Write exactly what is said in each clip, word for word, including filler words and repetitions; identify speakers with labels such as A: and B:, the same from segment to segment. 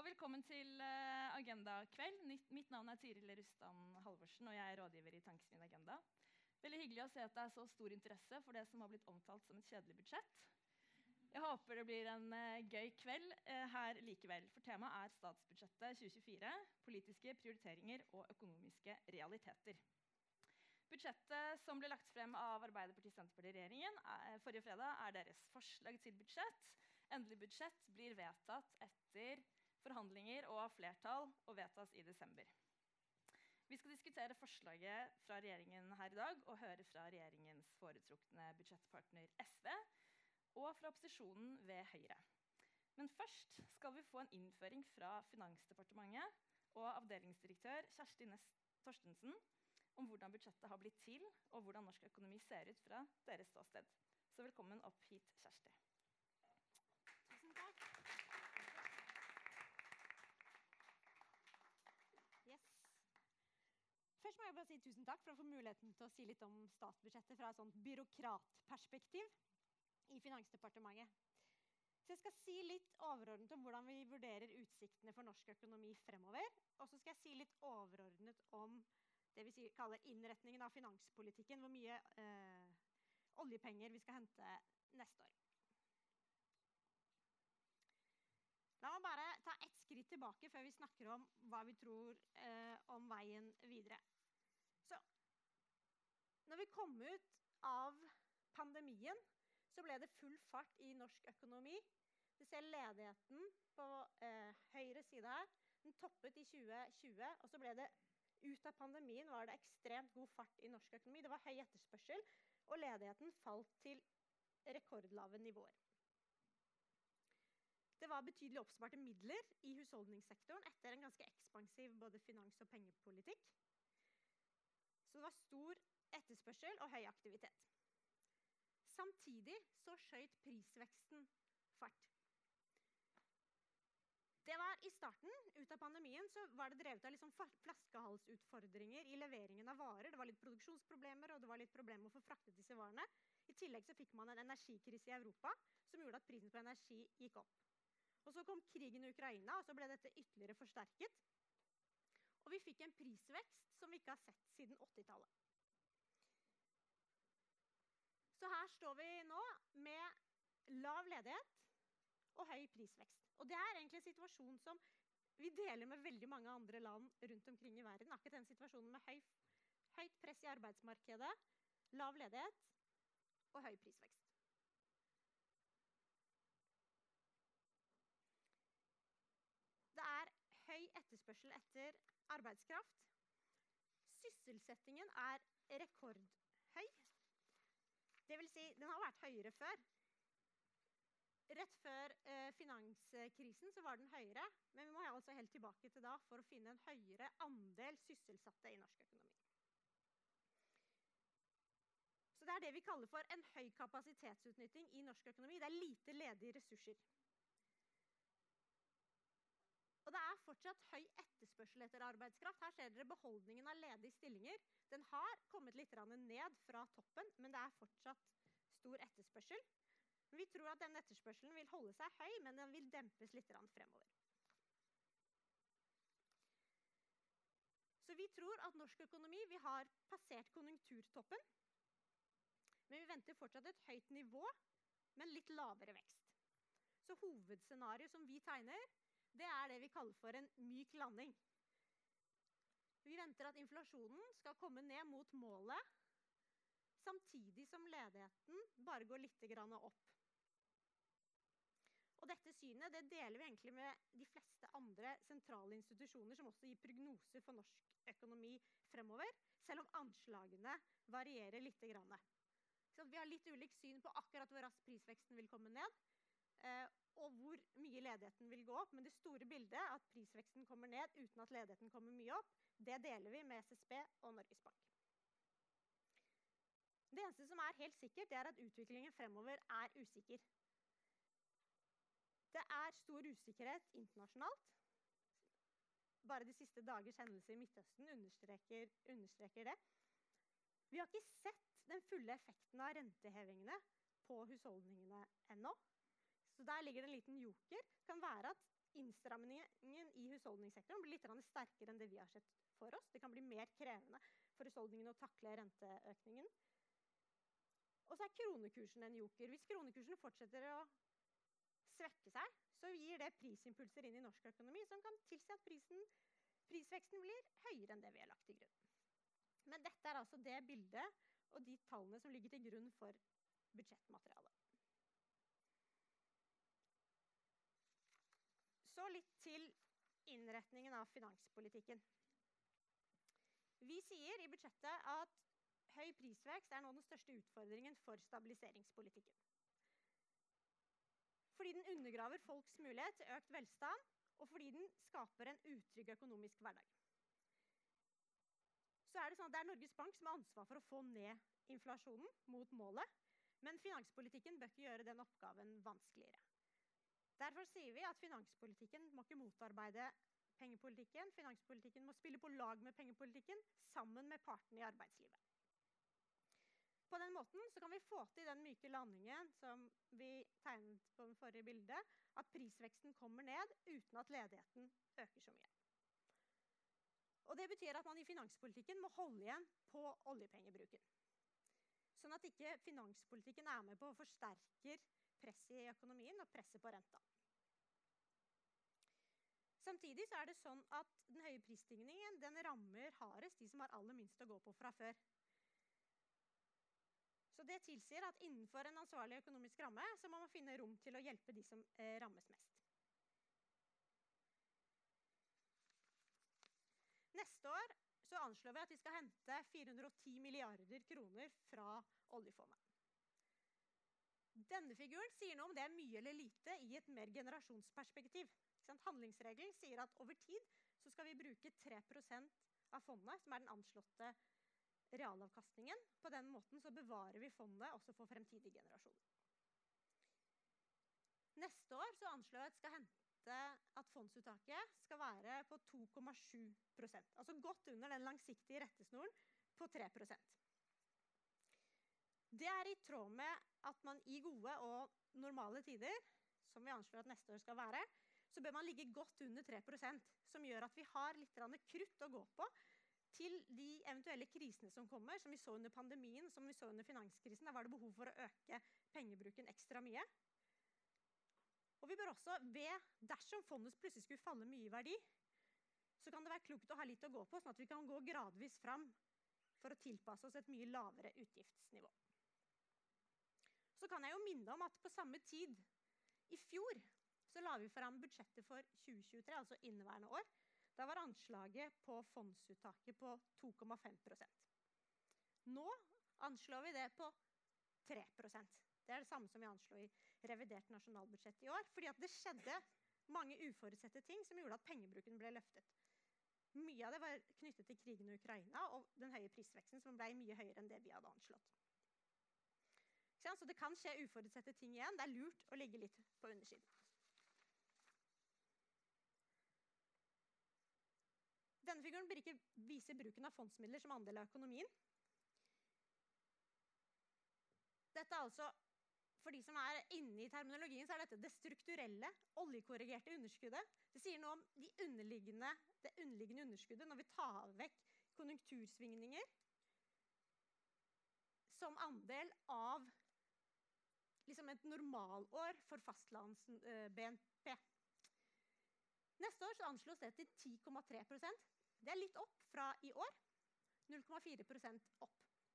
A: velkommen til uh, Agenda kveld. Mitt navn er Tiril Rustan Halvorsen, og jeg er rådgiver i Tankesmien Agenda. Veldig hyggelig å se at det er så stor interesse for det som har blitt omtalt som et kjedelig budsjett. Jeg håper det blir en uh, gøy kveld uh, her likevel, for temaet er statsbudsjettet tjue tjuefire, politiske prioriteringer og økonomiske realiteter. Budsjettet som ble lagt frem av Arbeiderparti-Senterparti-regjeringen uh, forrige fredag er deres forslag til budsjett. Endelig budsjett blir vedtatt etter forhandlinger og flertall og vedtas i desember. Vi skal diskutere forslaget fra regjeringen her i dag og høre fra regjeringens foretrukne budsjettpartner S V og fra opposisjonen ved Høyre. Men først skal vi få en innføring fra Finansdepartementet og avdelingsdirektør Kjersti Næss Torstensen om hvordan budsjettet har blitt til og hvordan norsk økonomi ser ut fra deres ståsted. Så velkommen opp hit, Kjersti.
B: Tusen takk. Yes. Først må jeg bare si tusen takk for å få muligheten til å si litt om statsbudsjettet fra et sånt byråkratperspektiv i Finansdepartementet. Så jeg skal si litt overordnet om hvordan vi vurderer utsiktene for norsk økonomi fremover, og så skal jeg si litt overordnet om det vi sier, kaller innretningen av finanspolitikken, hvor mye eh, oljepenger vi skal hente neste år. La meg bare ta ett skritt tilbake før vi snakker om hva vi tror eh, om veien videre. Så, når vi kom ut av pandemien, så ble det full fart i norsk økonomi. Du ser ledigheten på eh, høyre side her. Den toppet i tjue tjue, og så ble det ut av pandemien var det ekstremt god fart i norsk økonomi. Det var høy etterspørsel, og ledigheten falt til rekordlave nivåer. Det var betydelig oppsparte midler i husholdningssektoren etter en ganske ekspansiv både finans- og pengepolitikk. Så det var stor etterspørsel og høy aktivitet. Samtidig så skjøt prisveksten fart. Det var i starten, ut av pandemien, så var det drevet av liksom flaskehalsutfordringer i leveringen av varer. Det var litt produksjonsproblemer, og det var litt problemer med å få fraktet disse varene. I tillegg så fikk man en energikrise i Europa, som gjorde at prisen på energi gikk opp. Og så kom krigen i Ukraina, og så ble dette ytterligere forsterket. Og vi fikk en prisvekst som vi ikke har sett siden åttitallet. Så her står vi nå med lav ledighet og høy prisvekst. Og det er egentlig en situasjon som vi deler med veldig mange andre land rundt omkring i verden. Akkurat den situasjonen med høy, høyt press i arbeidsmarkedet, lav ledighet og høy prisvekst. Det er høy etterspørsel etter arbeidskraft. Sysselsettingen er rekordhøy. Det vil si, den har vært høyere før. Rett før eh, finanskrisen så var den høyere, men vi må altså helt tilbake til da for å finne en høyere andel sysselsatte i norsk økonomi. Så det er det vi kaller for en høy kapasitetsutnytting i norsk økonomi. Det er lite ledige ressurser. Og det er fortsatt høy etterspørsel etter arbeidskraft. Her ser dere beholdningen av ledige stillinger. Den har kommet litt ned fra toppen, men det er fortsatt stor etterspørsel. Vi tror at denne etterspørselen vil holde seg høy, men den vil dempes litt fremover. Så vi tror at norsk økonomi vi har passert konjunkturtoppen, men vi venter fortsatt et høyt nivå, men litt lavere vekst. Så hovedscenariet som vi tegner, det er det vi kaller for en myk landing. Vi venter at inflasjonen skal komme ned mot målet, samtidig som ledigheten bare går litt opp. Og dette synet det deler vi egentlig med de fleste andre sentrale institusjoner som også gir prognoser for norsk økonomi fremover, selv om anslagene varierer litt. Så vi har litt ulikt syn på akkurat hvor raskt prisveksten vil komme ned, eh, og hvor mye ledigheten vil gå opp. Men det store bildet, at prisveksten kommer ned uten at ledigheten kommer mye opp, det deler vi med S S B og Norges Bank. Det eneste som er helt sikkert, det er at utviklingen fremover er usikker. Det er stor usikkerhet internasjonalt. Bare de siste dagers hendelser i Midtøsten understreker, understreker det. Vi har ikke sett den fulle effekten av rentehevingene på husholdningene ennå. Så der ligger det en liten joker. Det kan være at innstrammingen i husholdningssektoren blir litt grann sterkere enn det vi har sett for oss. Det kan bli mer krevende for husholdningene å takle renteøkningen. Og så er kronekursen en joker. Hvis kronekursen fortsetter å svekke seg, så gir det prisimpulser inn i norsk økonomi som kan tilsi at prisen, prisveksten blir høyere enn det vi har lagt til grunn. Men dette er altså det bildet og de tallene som ligger til grunn for budsjettmaterialet. Så litt til innretningen av finanspolitikken. Vi sier i budsjettet at høy prisvekst er nå den største utfordringen for stabiliseringspolitikken. Fordi den undergraver folks mulighet til økt velstand, og fordi den skaper en utrygg økonomisk hverdag. Så er det sånn at det er Norges Bank som har ansvar for å få ned inflasjonen mot målet, men finanspolitikken bør ikke gjøre den oppgaven vanskeligere. Derfor sier vi at finanspolitikken må ikke motarbeide pengepolitikken. Finanspolitikken må spille på lag med pengepolitikken sammen med partene i arbeidslivet. På den måten så kan vi få til den myke landingen som vi tegnet på den forrige bildet, at prisveksten kommer ned uten at ledigheten øker så mye. Og det betyr at man i finanspolitikken må holde igjen på oljepengebruken. Sånn at ikke finanspolitikken er med på å forsterke presset i økonomien og presset på renta. Samtidig så er det sånn at den høye prisstigningen den rammer hardest de som har aller minst å gå på fra før. Så det tilsier at innenfor en ansvarlig økonomisk ramme så må man finne rom til å hjelpe de som eh, rammes mest. Neste år så anslår vi at vi skal hente fire hundre og ti milliarder kroner fra oljefondet. Denne figuren sier noe om det er mye eller lite i et mer generasjonsperspektiv. Handlingsregelen sier at over tid så skal vi bruke tre prosent av fondet, som er den anslåtte realavkastningen. På den måten så bevarer vi fondet også for fremtidige generasjoner. Neste år så anslår jeg at skal hente at fondsuttaket skal være på to komma sju prosent. Altså godt under den langsiktige rettesnoren på tre prosent. Det er i tråd med at man i gode og normale tider, som vi anslår at neste år skal være, så bør man ligge godt under tre prosent, som gjør at vi har litt krutt å gå på til de eventuelle krisene som kommer, som vi så under pandemien, som vi så under finanskrisen. Da var det behov for å øke pengebruken ekstra mye. Og vi bør også, ved, dersom fondet plutselig skulle falle mye i verdi, så kan det være klokt å ha litt å gå på, sånn at vi kan gå gradvis fram for å tilpasse oss et mye lavere utgiftsnivå. Så kan jeg jo minne om at på samme tid, i fjor, så la vi fram budsjettet for tjue tjuetre, altså inneværende år. Da var anslaget på fondsuttaket på to komma fem prosent. Nå anslår vi det på tre prosent. Det er det samme som vi anslår i revidert nasjonalbudsjett i år, fordi at det skjedde mange uforutsette ting som gjorde at pengebruken ble løftet. Mye av det var knyttet til krigen i Ukraina og den høye prisveksten som ble mye høyere enn det vi hadde anslått. Så det kan skje uforutsette ting igjen. Det er lurt å ligge litt på undersiden. Denne figuren bør ikke vise bruken av fondsmidler som andel av økonomien. Dette er altså, for de som er inne i terminologien, så er dette det strukturelle, oljekorrigerte underskuddet. Det sier noe om de underliggende, det underliggende underskuddet når vi tar vekk konjunktursvingninger som andel av liksom et normalår for fastlands eh, B N P. Neste år så anslås det til ti komma tre prosent. Det er litt opp fra i år. null komma fire prosent opp.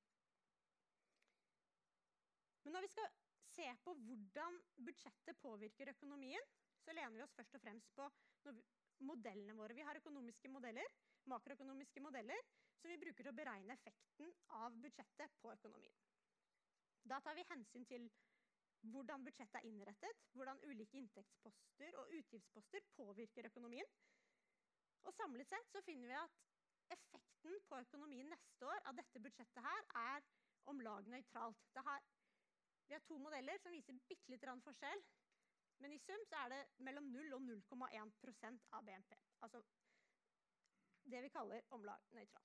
B: Men når vi skal se på hvordan budsjettet påvirker økonomien, så lener vi oss først og fremst på modellene våre. Vi har økonomiske modeller, makroøkonomiske modeller, som vi bruker til å beregne effekten av budsjettet på økonomien. Da tar vi hensyn til hvordan budsjettet er innrettet, hvordan ulike inntektsposter og utgiftsposter påvirker økonomien. Og samlet sett så finner vi at effekten på økonomien neste år av dette budsjettet her er om lag nøytralt. Det har, vi har to modeller som viser bitte litt forskjell, men i sum så er det mellom null og null komma en prosent av B N P. Altså det vi kaller om lag nøytralt.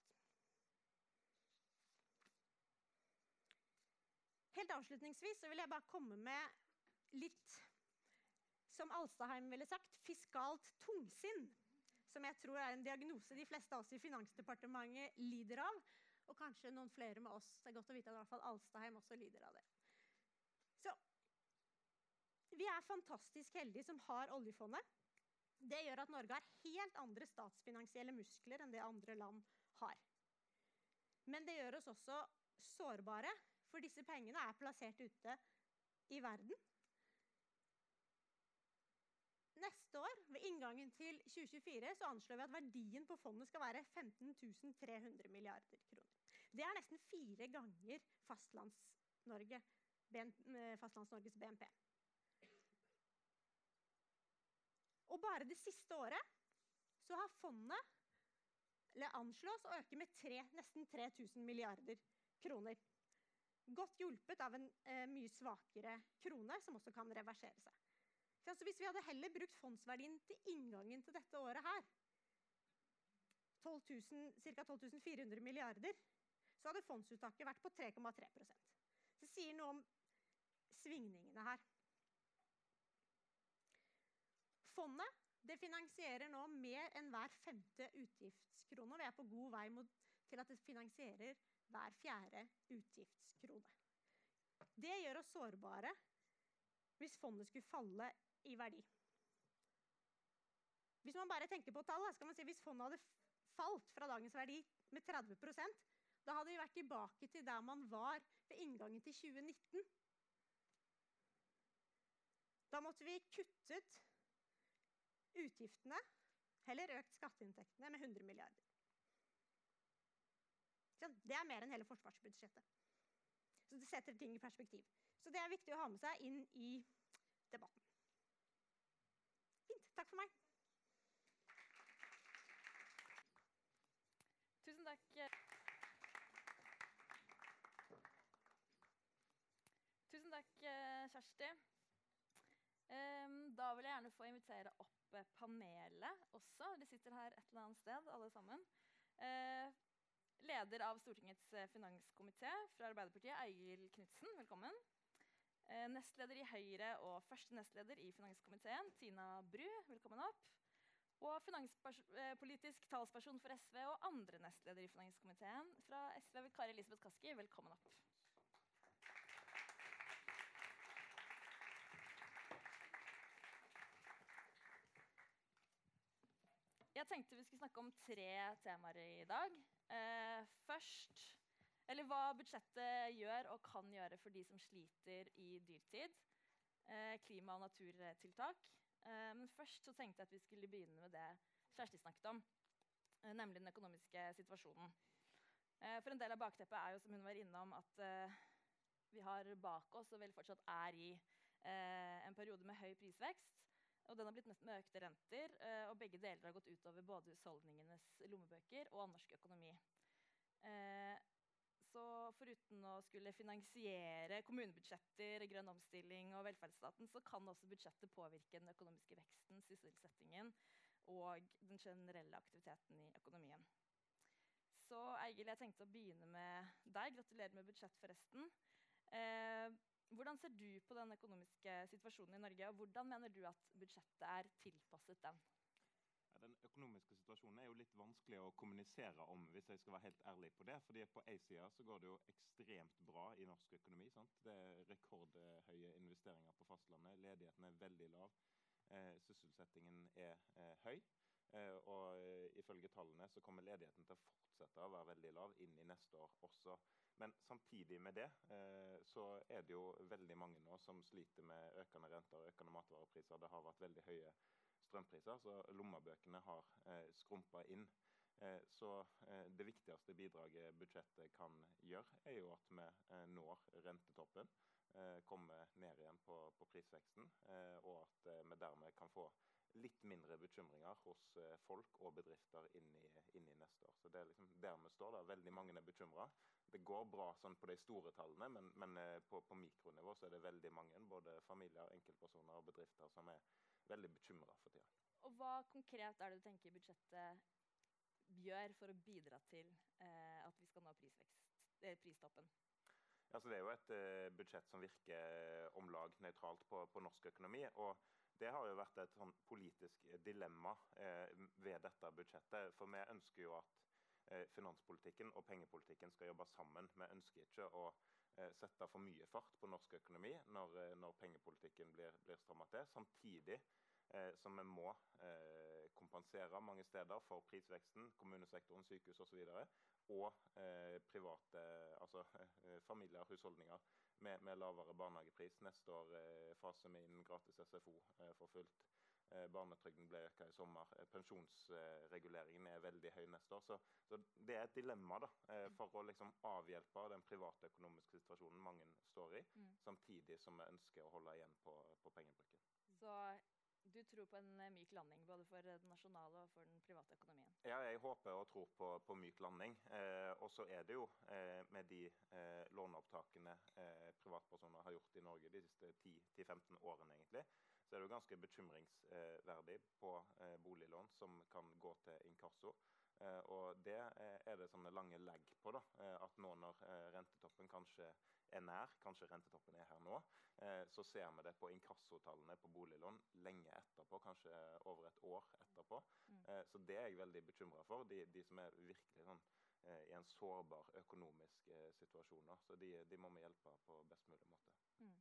B: Helt avslutningsvis så vil jeg bare komme med litt som som Alstadheim ville sagt, fiskalt tungsinn, som jeg tror er en diagnose de fleste av oss i Finansdepartementet lider av, og kanskje noen flere med oss. Det er godt å vite at i hvert fall Alstadheim også lider av det. Så vi er fantastisk heldige som har oljefondet. Det gjør at Norge har helt andre statsfinansielle muskler enn det andre land har. Men det gjør oss også sårbare, for disse pengene er plassert ute i verden. Neste år, ved inngangen til tjue tjuefire, så anslår vi at verdien på fondet skal være femten tusen tre hundre milliarder kroner. Det er nesten fire ganger Fastlands-Norge, Fastlands-Norges B N P. Og bare det siste året så har fondet, eller anslås, å øke med tre, nesten tre tusen milliarder kroner. Godt hjulpet av en eh, mye svakere krone, som også kan reversere seg. Så hvis vi hadde heller brukt fondsverdien til inngangen til dette året her, tolv tusen, ca. tolv tusen fire hundre milliarder, så hadde fondsuttaket vært på tre komma tre prosent. Det sier noe om svingningene her. Fondet det finansierer nå mer enn hver femte utgiftskrone, og vi er på god vei mot, til at det finansierer hver fjerde utgiftskrone. Det gjør oss sårbare hvis fondet skulle falle i verdi. Hvis man bare tenker på tall, skal man si hvis fondet hadde falt fra dagens verdi med tretti prosent, da hadde vi vært tilbake til der man var ved inngangen til tjue nitten. Da måtte vi kuttet utgiftene, heller økt skatteinntektene med hundre milliarder. Det er mer enn hele forsvarsbudsjettet. Så det setter ting i perspektiv. Så det er viktig å ha med seg inn i debatten. Fint, takk for meg.
A: Tusen takk. Tusen takk, Kjersti. Da vil jeg gjerne få invitere opp panelet også. De sitter her et eller annet sted, alle sammen. Leder av Stortingets finanskomité fra Arbeiderpartiet, Eigil Knudsen, velkommen. Nestleder i Høyre og første nestleder i finanskomiteen, Tina Bru, velkommen opp. Og finanspolitisk talsperson for S V og andre nestleder i finanskomiteen fra S V, Kari Elisabeth Kaski, velkommen opp. Jeg tenkte vi skulle snakke om tre temaer i dag. Eh, først, eller hva budsjettet gjør og kan gjøre for de som sliter i dyrtid. Eh, klima- og naturtiltak. Eh, men først så tenkte jeg at vi skulle begynne med det Kjersti snakket om, eh, nemlig den økonomiske situasjonen. Eh, for en del av bakteppet er jo, som hun var innom, at eh, vi har bak oss og vel fortsatt er i eh, en periode med høy prisvekst. Og den har blitt møtt med økte renter, eh, og begge deler har gått utover både husholdningenes lommebøker og norsk økonomi. Eh, så foruten å skulle finansiere kommunebudsjetter, grønn omstilling og velferdsstaten, så kan også budsjettet påvirke den økonomiske veksten, sysselsettingen og den generelle aktiviteten i økonomien. Så Eigil, jeg tenkte å begynne med deg. Gratulerer med budsjett forresten. Eh, Hvordan ser du på den økonomiske situasjonen i Norge, og hvordan mener du at budsjettet er tilpasset den?
C: Ja, den økonomiske situasjonen er jo litt vanskelig å kommunisere om, hvis jeg skal være helt ærlig på det. Fordi på en side så går det jo ekstremt bra i norsk økonomi. Sant? Det er rekordhøye investeringer på fastlandet. Ledigheten er veldig lav. Eh, sysselsettingen er eh, høy. Eh, og eh, ifølge tallene så kommer ledigheten til å fortsette å være veldig lav inn i neste år også. Men samtidig med det eh, så er det jo veldig mange nå som sliter med økende renter og økende matvarepriser. Det har vært veldig høye strømpriser, så lommebøkene har eh, skrumpet inn. Eh, så eh, det viktigste bidraget budsjettet kan gjøre, er jo at vi eh, når rentetoppen, eh, kommer ned igjen på, på prisveksten, eh, og at eh, vi dermed kan få litt mindre bekymringer hos eh, folk og bedrifter inn i, inn i neste år. Så det er liksom der vi står da. Veldig mange er bekymret. Det går bra sånn på de store tallene, men, men eh, på, på mikronivå så er det veldig mange, både familier, enkeltpersoner og bedrifter, som er veldig bekymret for tiden.
A: Og hva konkret er det du tenker budsjettet gjør for å bidra til eh, at vi skal nå prisvekst, eh, pristoppen?
C: Ja, så det er jo et eh, budsjett som virker om lag nøytralt på, på norsk økonomi, og det har jo vært et sånn politisk dilemma eh, ved dette budsjettet. For vi ønsker jo at eh, finanspolitikken og pengepolitikken skal jobbe sammen. Vi ønsker ikke å eh, sette for mye fart på norsk økonomi når, eh, når pengepolitikken blir, blir strammet til. Samtidig eh, som vi må eh, kompensere mange steder for prisveksten, kommunesektoren, sykehus osv. Og, og eh, private, altså eh, familier, husholdninger med, med lavere barnehagepris. Neste år eh, faser vi inn gratis S F O eh, for fullt. Eh, barnetrygden ble øket i sommer. Eh, pensjonsreguleringen er veldig høy neste år. Så, så det er et dilemma da, eh, for å liksom avhjelpe den private økonomiske situasjonen mange står i,
A: Mm.
C: samtidig som vi ønsker å holde igjen på, på pengebruken.
A: Så du tror på en eh, myk landing, både for den nasjonale og for den private økonomien?
C: Ja, jeg håper og tror på, på myk landing. Eh, og så er det jo eh, med de eh, låneopptakene eh, privatpersoner har gjort i Norge de siste ti til femten årene egentlig, så er det jo ganske bekymringsverdig på eh, boliglån som kan gå til inkasso. Eh, og det eh, er det sånne lange legg på da, eh, at nå når eh, rentetoppen kanskje er nær, kanskje rentetoppen er her nå, eh, så ser vi det på inkassotallene på boliglån lenge etterpå, kanskje over et år etterpå.
A: Mm.
C: Eh, så det er jeg veldig bekymret for, de, de som er virkelig sånn, eh, i en sårbar økonomisk eh, situasjon. Da. Så de, de må vi hjelpe på best mulig måte.
A: Mm.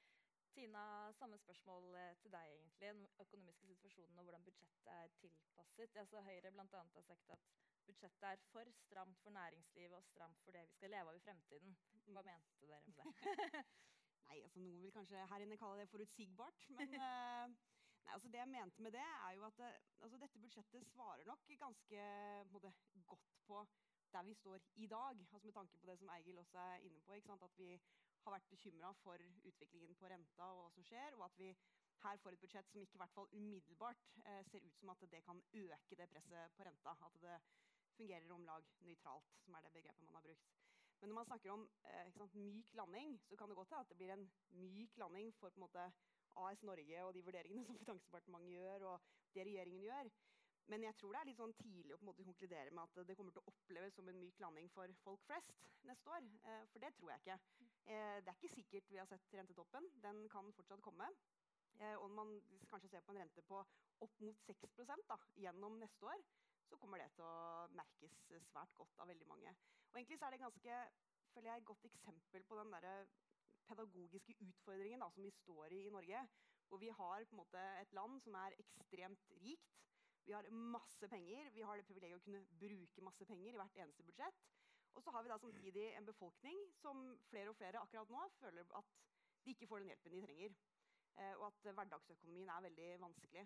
A: Tina, samme spørsmål eh, til deg egentlig, den økonomiske situasjonen og hvordan budsjettet er tilpasset. Altså, Høyre blant annet har sagt at budsjettet er for stramt for næringslivet og stramt for det vi skal leve av i fremtiden. Hva mente dere med det?
D: Nei, altså noen vil kanskje her inne kalle det forutsigbart, men uh, nei, altså det jeg mente med det er jo at uh, altså dette budsjettet svarer nok ganske måte, godt på der vi står i dag, altså med tanke på det som Eigil også er inne på, ikke sant? At vi har vært bekymret for utviklingen på renta og hva som skjer, og at vi her får et budsjett som ikke i hvert fall umiddelbart uh, ser ut som at det kan øke det presset på renta, at det fungerer om lag nøytralt, som er det begrepet man har brukt. Men når man snakker om eh, ikke sant, myk landing, så kan det godt være at det blir en myk landing for på en måte A S Norge og de vurderingene som Finansdepartementet gjør, og det regjeringen gjør. Men jeg tror det er litt sånn tidlig å på en måte konkludere med at det kommer til å oppleves som en myk landing for folk flest neste år. Eh, for det tror jeg ikke. Eh, det er ikke sikkert vi har sett rentetoppen. Den kan fortsatt komme. Eh, og når man kanskje ser på en rente på opp mot seks prosent da, gjennom neste år, så kommer det til å merkes svært godt av veldig mange. Og egentlig så er det ganske, føler jeg, et godt eksempel på den der pedagogiske utfordringen da, som vi står i i Norge, hvor vi har på en måte et land som er ekstremt rikt. Vi har masse penger, vi har det privilegiet å kunne bruke masse penger i hvert eneste budsjett. Og så har vi da samtidig en befolkning som flere og flere akkurat nå føler at de ikke får den hjelpen de trenger. Eh, og at hverdagsøkonomien er veldig vanskelig.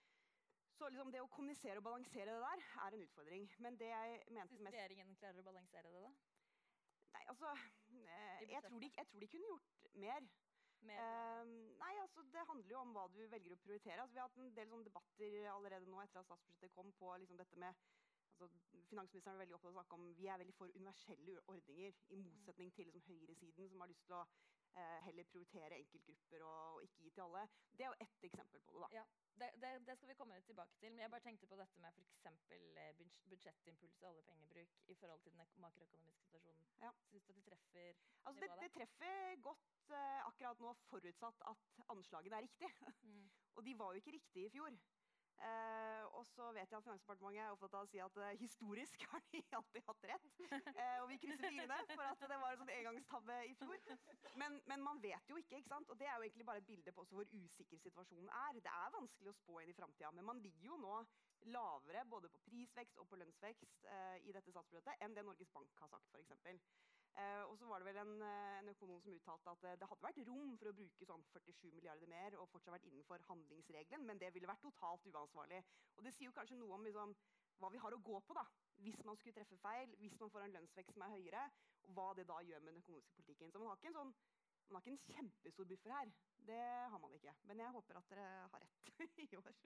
D: Så liksom det å kommunisere og balansere det der er en utfordring. Men det jeg mente
A: Synes
D: mest...
A: regjeringen klarer å balansere det da?
D: Nei, altså, eh, jeg, tror de, jeg tror de kunne gjort mer.
A: Mer,
D: Eh, nei, altså, det handler jo om hva du velger å prioritere. Altså, vi har hatt en del sånne debatter allerede nå etter at statsbudsjettet kom på liksom, dette med altså, finansministeren er veldig opptatt av å snakke om vi er veldig for universelle ordninger, i motsetning til liksom, høyresiden som har lyst til å eh, heller prioritere enkeltgrupper og, og ikke gi til alle. Det er jo ett eksempel på det da.
A: Ja, det, det, det skal vi komme tilbake til, men jeg bare tenkte på dette med for eksempel eh, buds- budsjettimpuls og oljepengebruk i forhold til den makroøkonomiske situasjonen.
D: Ja.
A: Synes du at det treffer
D: Altså, det,
A: nivået
D: det
A: der?
D: treffer godt eh, akkurat nå, forutsatt at anslagene er riktige.
A: Mm.
D: Og de var jo ikke riktige i fjor. Eh, og så vet jeg at Finansdepartementet er opptatt av å si at eh, historisk har de alltid hatt rett. Eh, og vi krysser fingrene for at det var en sånn engangstabbe i fjor. Men, men man vet jo ikke, ikke sant? Og det er jo egentlig bare et bilde på også hvor usikker situasjonen er. Det er vanskelig å spå inn i fremtiden, men man ligger jo nå lavere både på prisvekst og på lønnsvekst eh, i dette statsbudsjettet enn det Norges Bank har sagt, for eksempel. Eh, og så var det vel en, eh, en økonom som uttalte at eh, det hadde vært rom for å bruke sånn førtisju milliarder mer og fortsatt vært innenfor handlingsregelen, men det ville vært totalt uansvarlig. Og det sier jo kanskje noe om liksom, hva vi har å gå på da, hvis man skulle treffe feil, hvis man får en lønnsvekst som er høyere, og hva det da gjør med den økonomiske politikken. Så man har ikke en, sånn, man har ikke en kjempestor buffer her. Det har man ikke. Men jeg håper at dere har rett i år.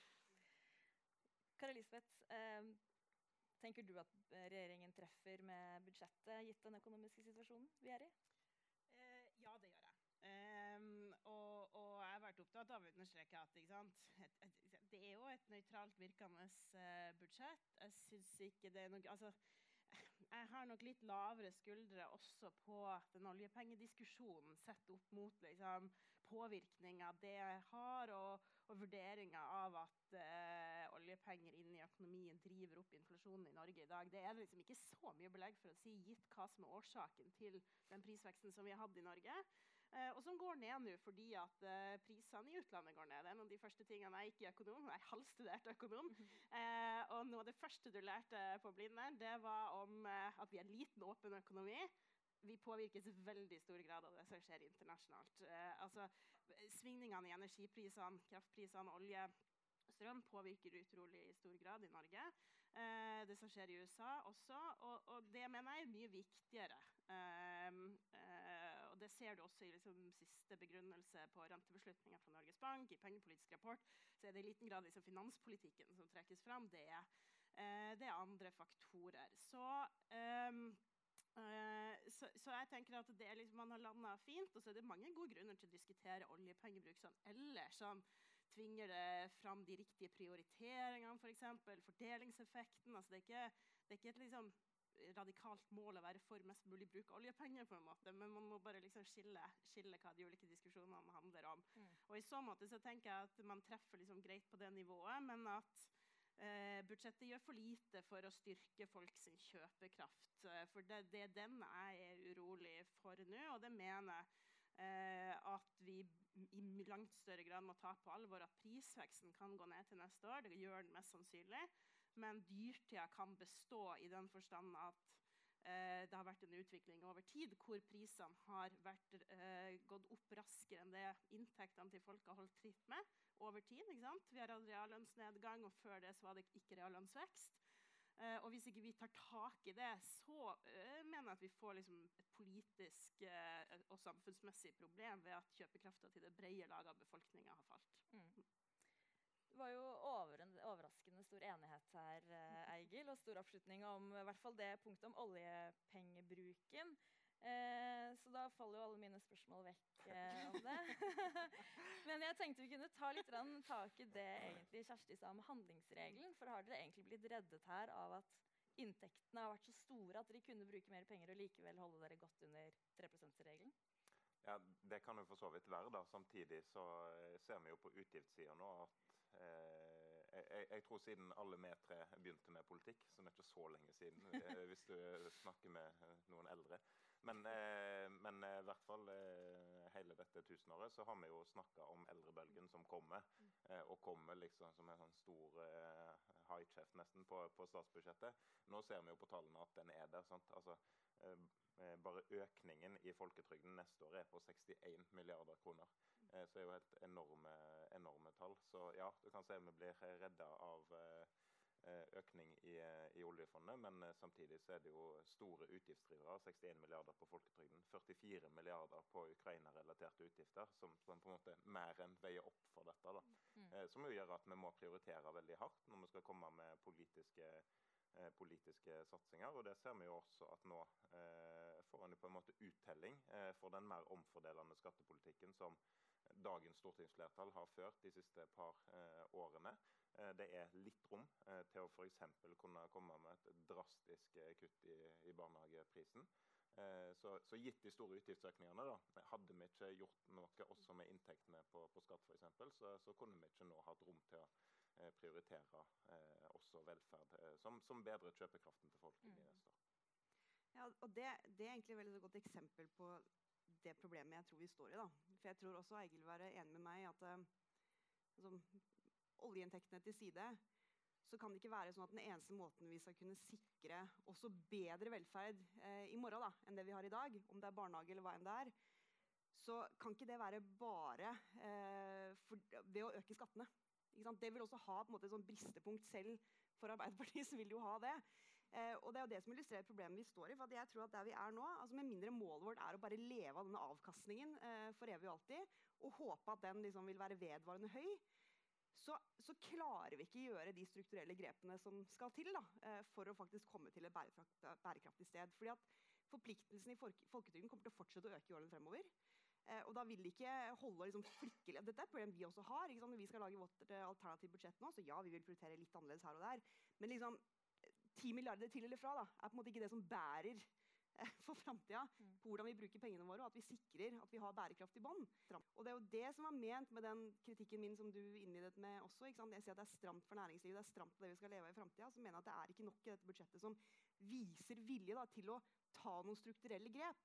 A: Kari Elisabeth, eh, tenker du at regjeringen treffer med budsjettet, gitt den økonomiske situasjonen vi er i?
E: Eh, ja, det gjør jeg. Um, og, og jeg har vært opptatt av å understreke at ikke sant? Et, et, et, det er jo et nøytralt virkende uh, budsjett. Jeg synes ikke det er noe... Altså, jeg har nok litt lavere skuldre også på den oljepengediskusjonen sett opp mot liksom, påvirkninger det har, og, og vurderingen av at uh, oljepenger inn i økonomien driver opp inflasjonen i Norge i dag, det er liksom ikke så mye belegg for å si, gitt hva som er årsaken til den prisveksten som vi har hatt i Norge. Uh, og som går ned nå fordi at uh, prisene i utlandet går ned. Det er en av de første tingene. Jeg er ikke økonom, jeg er halvstudert økonom. Uh, og noe av det første du lærte på Blindern, det var om uh, at vi er en liten, åpen økonomi. Vi påvirkes i veldig stor grad av det som skjer internasjonalt. Uh, altså, Svingningene i energiprisene, kraftprisene, olje, strøm påvirker utrolig i stor grad i Norge. Eh, det som skjer i U S A også, og, og det mener jeg er mye viktigere. Eh, eh, og det ser du også i liksom, siste begrunnelse på rentebeslutninger fra Norges Bank, i pengepolitisk rapport, så er det i liten grad liksom, finanspolitikken som trekkes fram. Det er, eh, det er andre faktorer. Så... Eh, Uh, så, så jeg tenker at det er liksom, man har landet fint, og så er det mange gode grunner til å diskutere oljepengebruk sånn. Ellers sånn, tvinger det fram de riktige prioriteringene, for eksempel, fordelingseffekten. Altså, det, er ikke, det er ikke et liksom, radikalt mål å være for mest mulig bruk av oljepenger, på en måte, men man må bare liksom, skille, skille hva de ulike diskusjonene handler om. Mm. Og i så måte så tenker jeg at man treffer liksom, greit på det nivået, men at Eh, budsjettet gjør for lite for å styrke folks kjøpekraft. Eh, for det, det er den jeg er urolig for nå, og det mener jeg eh, at vi i langt større grad må ta på alvor at prisveksten kan gå ned til neste år. Det gjør den mest sannsynlig, men dyrtida kan bestå i den forstand at eh, det har vært en utvikling over tid hvor prisene har vært, eh, gått opp raskere enn det inntektene til folk har holdt tritt med over tid, ikke sant? Vi har hatt reallønnsnedgang, og før det så var det ikke reallønnsvekst. Uh, og hvis ikke vi tar tak i det, så uh, mener jeg at vi får liksom, et politisk uh, og samfunnsmessig problem ved at kjøpekraften til det brede laget av befolkningen har falt.
A: Mm. Det var jo over, overraskende stor enighet her, uh, Eigil, og stor oppslutning om i hvert fall det punktet om oljepengebruken. Eh, så da faller jo alle mine spørsmål vekk eh, om det. Men jeg tenkte vi kunne ta litt tak i det egentlig Kjersti sa om handlingsregelen. For har dere egentlig blitt reddet her av at inntektene har vært så store at dere kunne bruke mer penger og likevel holde dere godt under tre prosent-regelen?
C: Ja, det kan jo for så vidt være da. Samtidig så ser vi jo på utgiftssiden nå at eh, jeg, jeg tror siden alle vi tre begynte med politikk, som er ikke så lenge siden, hvis du snakker med noen eldre, Men, eh, men eh, i hvert fall eh, hele dette tusenåret så har vi jo snakket om eldrebølgen som kommer, eh, og kommer liksom som en sånn stor eh, high-chef nesten på, på statsbudsjettet. Nå ser vi jo på tallene at den er der, sant? Altså, eh, bare økningen i folketrygden neste år er på sekstién milliarder kroner. Eh, så er jo helt enorme, enorme tall. Så ja, du kan se vi blir reddet av eh, økning i, i oljefondet, men samtidig så er det jo store utgiftsdrivere, sekstién milliarder på folketrygden, førtifire milliarder på Ukraina-relaterte utgifter, som, som på en måte mer enn veier opp for dette. Da. Mm. Eh, som jo gjør at vi må prioritere veldig hardt når vi skal komme med politiske, eh, politiske satsinger, og det ser vi jo også at nå eh, får en på en måte uttelling eh, for den mer omfordelende skattepolitikken som dagens stortingsflertall har ført de siste par eh, årene. Eh, det er litt rom eh, til å for eksempel kunne komme med et drastisk eh, kutt i, i barnehageprisen. Eh, så, så gitt de store utgiftsøkningene da, hadde vi ikke gjort noe også med inntektene på, på skatt for eksempel, så, så kunne vi ikke nå hatt rom til å eh, prioritere eh, også velferd, eh, som, som bedrer kjøpekraften til folk mm. i neste år.
D: Ja, og det, det er egentlig et veldig godt eksempel på det problemet jeg tror vi står i. Da. For jeg tror også Eigil vil være enig med meg at uh, altså, oljeinntektene til side, så kan det ikke være sånn at den eneste måten vi skal kunne sikre også bedre velferd uh, i morgen da, enn det vi har i dag, om det er barnehage eller hva enn det er, så kan ikke det være bare uh, for, ved å øke skattene. Ikke sant? Det vil også ha på en måte, et sånn bristepunkt selv for Arbeiderpartiet, så vil det jo ha det. Eh, og det er jo det som illustrerer problemet vi står i, for jeg tror at der vi er nå, altså med mindre målet vårt er å bare leve av denne avkastningen eh, for evig og alltid, og håpe at den liksom vil være vedvarende høy, så, så klarer vi ikke gjøre de strukturelle grepene som skal til da, eh, for å faktisk komme til et bærekraftig sted. Fordi at forpliktelsen i folketrygden kommer til å fortsette å øke i årene fremover. Eh, og da vil det ikke holde liksom flikkelig. Dette er et problem vi også har, ikke sant? Når vi skal lage vårt eh, alternative budsjett nå, så ja, vi vil prioritere litt annerledes her og der, men liksom ti milliarder til eller fra da, er på en måte ikke det som bærer eh, for fremtiden,
A: Mm.
D: på hvordan vi bruker pengene våre, og at vi sikrer at vi har bærekraft i bånd. Og det er jo det som var ment med den kritikken min som du innledet med også, ikke sant? Jeg sier at det er stramt for næringslivet, det er stramt for det vi skal leve av i fremtiden, så mener jeg at det er ikke nok i dette budsjettet som viser vilje da, til å ta noen strukturelle grep.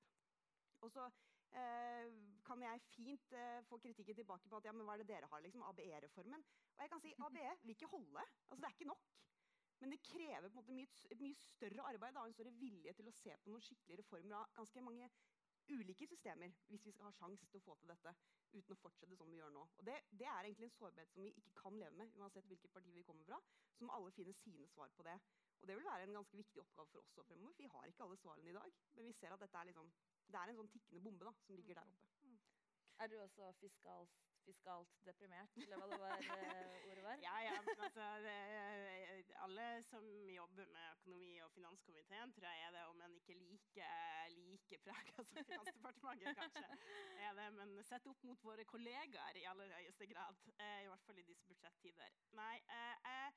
D: Og så eh, kan jeg fint eh, få kritikken tilbake på at ja, men hva er det dere har, liksom, A B E-reformen. Og jeg kan si A B E vil ikke holde, altså det er ikke nok. Men det krever på en måte mye, et mye større arbeid, da, en større vilje til å se på noen skikkelige reformer av ganske mange ulike systemer, hvis vi skal ha sjans til å få til dette, uten å fortsette som vi gjør nå. Og det, det er egentlig en sårbarhet som vi ikke kan leve med, uansett hvilket parti vi kommer fra, så må alle finne sine svar på det. Og det vil være en ganske viktig oppgave for oss fremover, for vi har ikke alle svarene i dag, men vi ser at dette er, liksom, det er en sånn tikkende bombe da, som ligger der oppe.
A: Mm. Er du også fiskalt, fiskalt deprimert, eller hva det var eh, ordet var?
E: Ja, ja, men altså, det, alle som jobber med økonomi- og finanskomiteen, tror jeg er det, om en ikke like, like preget som Finansdepartementet, kanskje, er det, men sett opp mot våre kollegaer i aller høyeste grad, eh, i hvert fall i disse budsjettider. Nei, eh, jeg,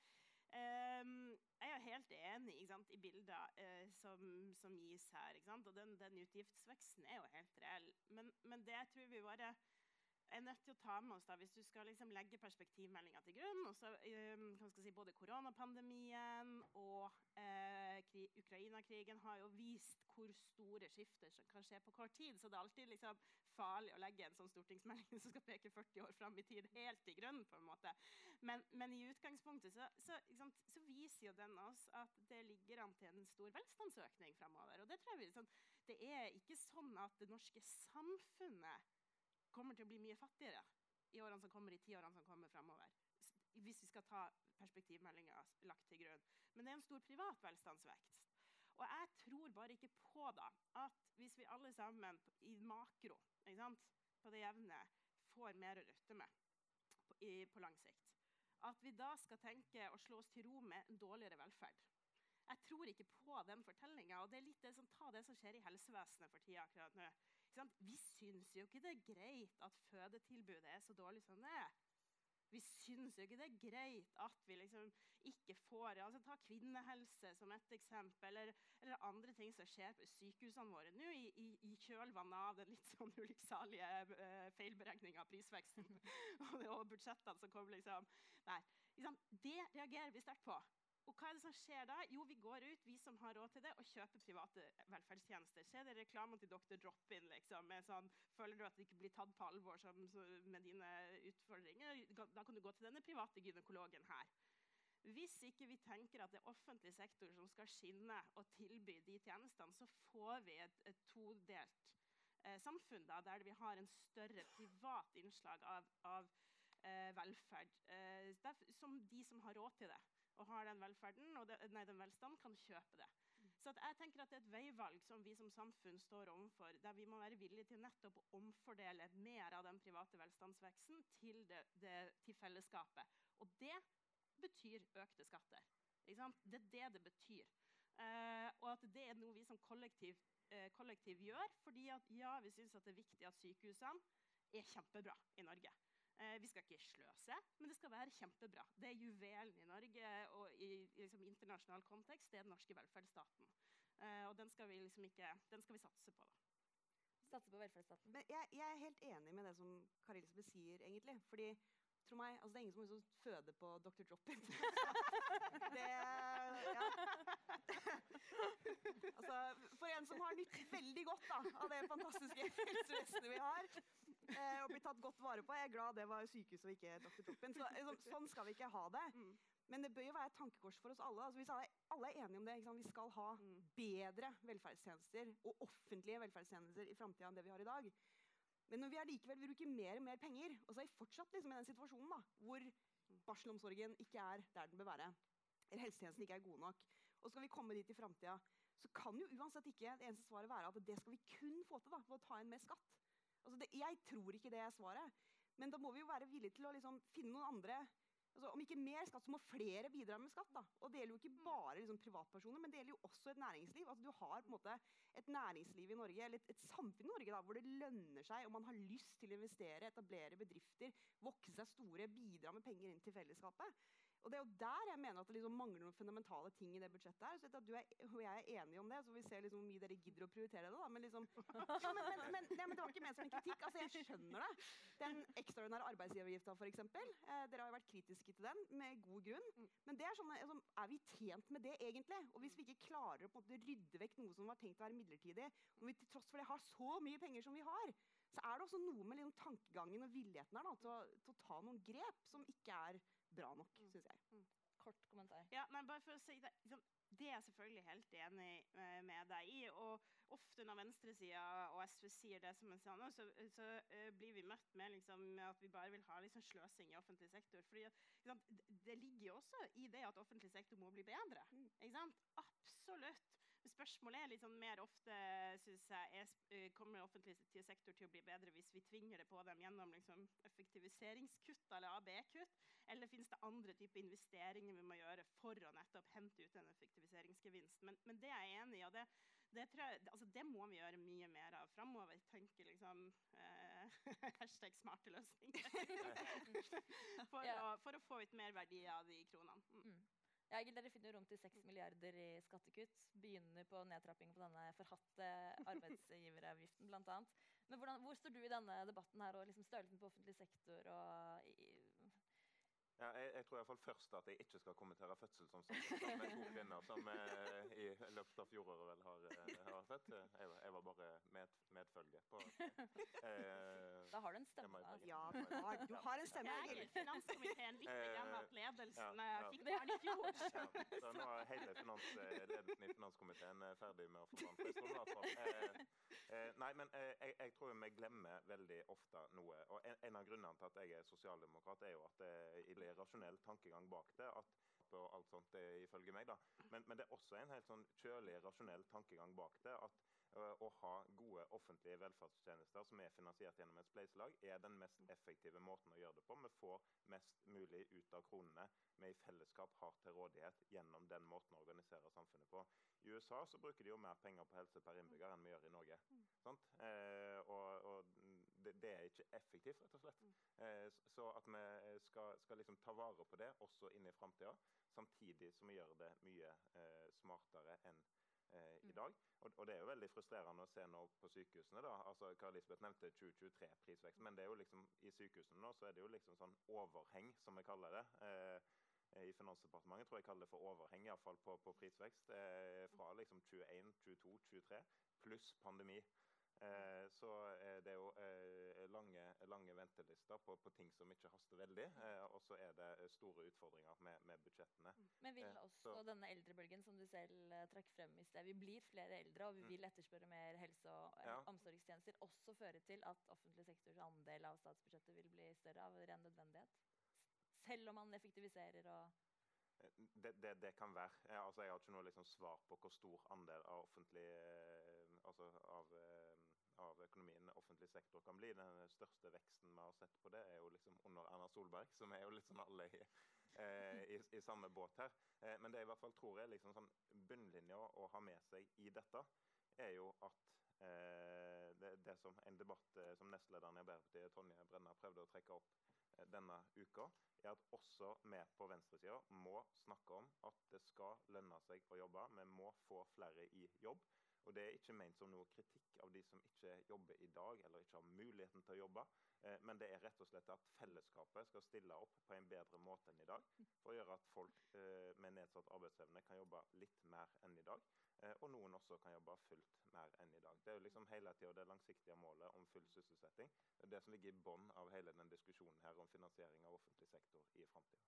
E: eh, jeg er helt enig, ikke sant, i bilder eh, som, som gis her, ikke sant? Og den, den utgiftsveksten er jo helt reell, men, men det tror vi bare er nødt til å ta med oss da, hvis du skal liksom legge perspektivmeldingen til grunn, og så um, hva skal jeg si, både koronapandemien og eh, krig, Ukraina-krigen har jo vist hvor store skifter som kan skje på kort tid, så det er alltid liksom farlig å legge en sånn stortingsmelding som skal peke førti år frem i tid, helt i grunn på en måte. Men, men i utgangspunktet så, så, sant, så viser jo den oss at det ligger an til en stor velstandsøkning fremover, og det tror jeg liksom, det er ikke sånn at det norske samfunnet kommer til å bli mye fattigere i årene som kommer, i ti årene som kommer fremover, hvis vi skal ta perspektivmeldingen lagt til grunn. Men det er en stor privat velstandsvekst. Og jeg tror bare ikke på da, at hvis vi alle sammen i makro, ikke sant, på det jevne, får mer å rutte med på, i, på lang sikt, at vi da skal tenke å slå oss til ro med en dårligere velferd. Jeg tror ikke på den fortellingen, og det er litt det som tar det som skjer i helsevesenet for tida akkurat nå. Vi synes jo ikke det er greit at fødetilbudet er så dårlig som det er. Vi synes jo ikke det er greit at vi liksom ikke får, altså ta kvinnehelse som et eksempel, eller, eller andre ting som skjer på sykehusene våre nå i, i, i kjølvannet av den litt sånn ulykksalige uh, feilberegningen av prisveksten og, og budsjettene som kommer liksom der. Liksom, det reagerer vi sterkt på. Og hva er det som skjer da? Jo, vi går ut, vi som har råd til det, og kjøper private velferdstjenester. Ser det reklamen til doktor Drop-in, liksom, med sånn, føler du at du ikke blir tatt på alvor som, så, med dine utfordringer? Da kan du gå til denne private gynekologen her. Hvis ikke vi tenker at det er offentlig sektor som skal skinne og tilby de tjenestene, så får vi et, et todelt eh, samfunn da, der vi har en større privat innslag av, av eh, velferd, eh, der, som de som har råd til det, og har den velferden, og det, nei, den velstand, kan kjøpe det. Mm. Så at jeg tenker at det er et veivalg som vi som samfunn står overfor, der vi må være villige til nettopp å omfordele mer av den private velstandsveksten til, det, det, til fellesskapet. Og det betyr økte skatter. Ikke sant? Det er det det betyr. Eh, og at det er noe vi som kollektiv, eh, kollektiv gjør, fordi at ja, vi synes at det er viktig at sykehusene er kjempebra i Norge. Eh, vi skal ikke sløse, men det skal være kjempebra. Det er juvelen i Norge, og i liksom, internasjonal kontekst, det er den norske velferdsstaten. Eh, og den skal vi liksom ikke, den skal vi satse på da.
A: Satse på velferdsstaten.
D: Men jeg, jeg er helt enig med det som Kari Elisabeth sier, egentlig. Fordi, tro meg, altså, det er ingen som har lyst til å føde på doktor Drop-in. det, ja. altså, for en som har nytt veldig godt da, av det fantastiske helsevesenet vi har, eh, og blir tatt godt vare på, jeg er glad det var sykehus og ikke doktor Drop-in. Så, så, sånn skal vi ikke ha det. Mm. Men det bør jo være et tankekors for oss alle. Altså, hvis alle, alle er enige om det, ikke sant? Vi skal ha mm. bedre velferdstjenester og offentlige velferdstjenester i fremtiden enn det vi har i dag. Men når vi allikevel vil bruke mer og mer penger, og så er vi fortsatt liksom i den situasjonen da, hvor barselomsorgen ikke er der den bør være, eller helsetjenesten ikke er god nok, og skal vi komme dit i fremtiden, så kan jo uansett ikke det eneste svaret være at det skal vi kun få til da, for å ta inn mer skatt. Altså det, jeg tror ikke det er svaret, men da må vi jo være villige til å liksom finne noen andre. Altså, om ikke mer skatt, så må flere bidra med skatt. Da. Og det gjelder jo ikke bare liksom, privatpersoner, men det gjelder jo også et næringsliv. Altså, du har på en måte et næringsliv i Norge, eller et, et samfunn i Norge, da, hvor det lønner seg, og man har lyst til å investere, etablere bedrifter, vokse seg store, bidra med penger inn til fellesskapet. og det er jo der jeg mener at det liksom mangler noen fundamentale ting i det budsjettet her. Så at du er, og jeg er enige om det, så vi ser liksom hvor mye dere gidder å prioritere det da. Men liksom, ja, men, men, men, nei, men det var ikke ment som en kritikk. Altså, jeg skjønner det. Den ekstraordinære arbeidsgiveravgiften for eksempel, eh, dere har jo vært kritiske til den med god grunn. Men det er sånn, altså, er vi tjent med det egentlig? Og hvis vi ikke klarer å på en måte rydde vekk noe som var tenkt å være midlertidig, og vi til tross for det har så mye penger som vi har, så er det også noe med liksom tankegangen og villigheten her da, til, å, til å ta noen grep som ikke er bra nok, synes jeg.
A: Mm. Kort kommentar.
E: Ja, nei, bare for å si det, liksom, det er jeg selvfølgelig helt enig eh, med deg i, og ofte når venstresiden og S V sier det som en sånn, så, så uh, blir vi møtt med liksom, at vi bare vil ha liksom, sløsing i offentlig sektor. Fordi at, liksom, det ligger jo også i det at offentlig sektor må bli bedre. Mm. Ikke sant? Absolutt. Spørsmålet er litt sånn mer ofte, synes jeg, er, kommer offentlig sektor til å bli bedre hvis vi tvinger det på dem gjennom liksom, effektiviseringskutt eller A B-kutt, eller finnes det andre typer investeringer vi må gjøre for å nettopp hente ut en effektiviseringsgevinst. Men, men det er jeg enig i, og det, det, tror jeg, altså, det må vi gjøre mye mer av fremover. Tenke liksom, eh, hashtag smarte løsninger. for, ja. å, for å få ut mer verdi av de kronene. Mm.
A: Mm. Ja, dere finner jo rom til seks milliarder i skattekutt, begynner på nedtrapping på denne forhatte arbeidsgiveravgiften blant annet. Men hvordan, hvor står du i denne debatten her, og liksom størrelsen på offentlig sektor og i,
C: Ja, jeg, jeg tror i hvert fall først at jeg ikke skal kommentere fødsel som sammen med to kvinner som eh, i løpet av fjoråret vel har, eh, har født. Jeg, jeg var bare med, medfølge på
A: eh, Da har du en stemme.
D: Altså. Ja, du har, du har en stemme.
E: Jeg er i finanskomiteen litt eh, grann at ledelsen ja, ja. fikk barn i fjor.
C: Ja, så nå er hele finans, ledelsen i finanskomiteen ferdig med å få barn på en stund i hvert fall. Eh, eh, nei, men eh, jeg, jeg tror vi glemmer veldig ofte noe. Og en, en av grunnene til at jeg er sosialdemokrat er jo at eh, i rasjonell tankegang bak det, at og alt sånt det, ifølge meg da. Men, men det er også en helt sånn kjølig, rasjonell tankegang bak det, at uh, å ha gode offentlige velferdstjenester som er finansiert gjennom et spleiselag, er den mest effektive måten å gjøre det på. Vi får mest mulig ut av kronene vi i fellesskap har til rådighet gjennom den måten å organisere samfunnet på. I U S A så bruker de jo mer penger på helse per innbygger enn vi gjør i Norge. Mm. Sant? Eh, og, og det, det er ikke effektivt, rett og slett. Mm. Eh, så at vi skal, skal liksom ta vare på det også inn i fremtiden, samtidig som vi gjør det mye eh, smartere enn eh, i dag. Og, og det er jo veldig frustrerende å se nå på sykehusene da. Altså, Karl Lisbeth nevnte tjue tjuetre-prisvekst, men det er jo liksom, i sykehusene nå så er det jo liksom sånn overheng, som vi kaller det. Eh, I Finansdepartementet tror jeg kaller det for overheng, i hvert fall på, på prisvekst, eh, fra liksom tjueen, tjueto, tjuetre, pluss pandemi. Eh, så eh, det er jo eh, lange, lange ventelister på, på ting som ikke haster veldig, eh, og så er det store utfordringer med, med budsjettene.
A: Men vil også eh, denne eldrebølgen som du selv uh, trakk frem i sted, vi blir flere eldre, og vi vil etterspørre mer helse- og ja. omsorgstjenester, også føre til at offentlig sektors andel av statsbudsjettet vil bli større av ren nødvendighet? Selv om man effektiviserer og
C: Det, det, det kan være. Jeg, altså, jeg har ikke noe liksom, svar på hvor stor andel av offentlig, eh, altså av, eh, av økonomien offentlig sektor kan bli. Den største veksten vi har sett på det er jo liksom under Erna Solberg, som er jo litt sånn alle i, eh, i, i samme båt her. Eh, men det jeg i hvert fall tror er liksom sånn bunnlinja å ha med seg i dette, er jo at eh, det, det som en debatt eh, som nestlederen i Arbeiderpartiet, Tonje Brenna, prøvde å trekke opp eh, denne uka, er at også vi på venstresiden må snakke om at det skal lønne seg å jobbe. Vi må få flere i jobb. Og det er ikke ment som noe kritikk av de som ikke jobber i dag, eller ikke har muligheten til å jobbe. Eh, men det er rett og slett at fellesskapet skal stille opp på en bedre måte enn i dag, for å gjøre at folk eh, med nedsatt arbeidsevne kan jobbe litt mer enn i dag. Eh, og noen også kan jobbe fullt mer enn i dag. Det er jo liksom hele tiden det langsiktige målet om full sysselsetting. Det er det som ligger i bånd av hele den diskusjonen her om finansiering av offentlig sektor i fremtiden.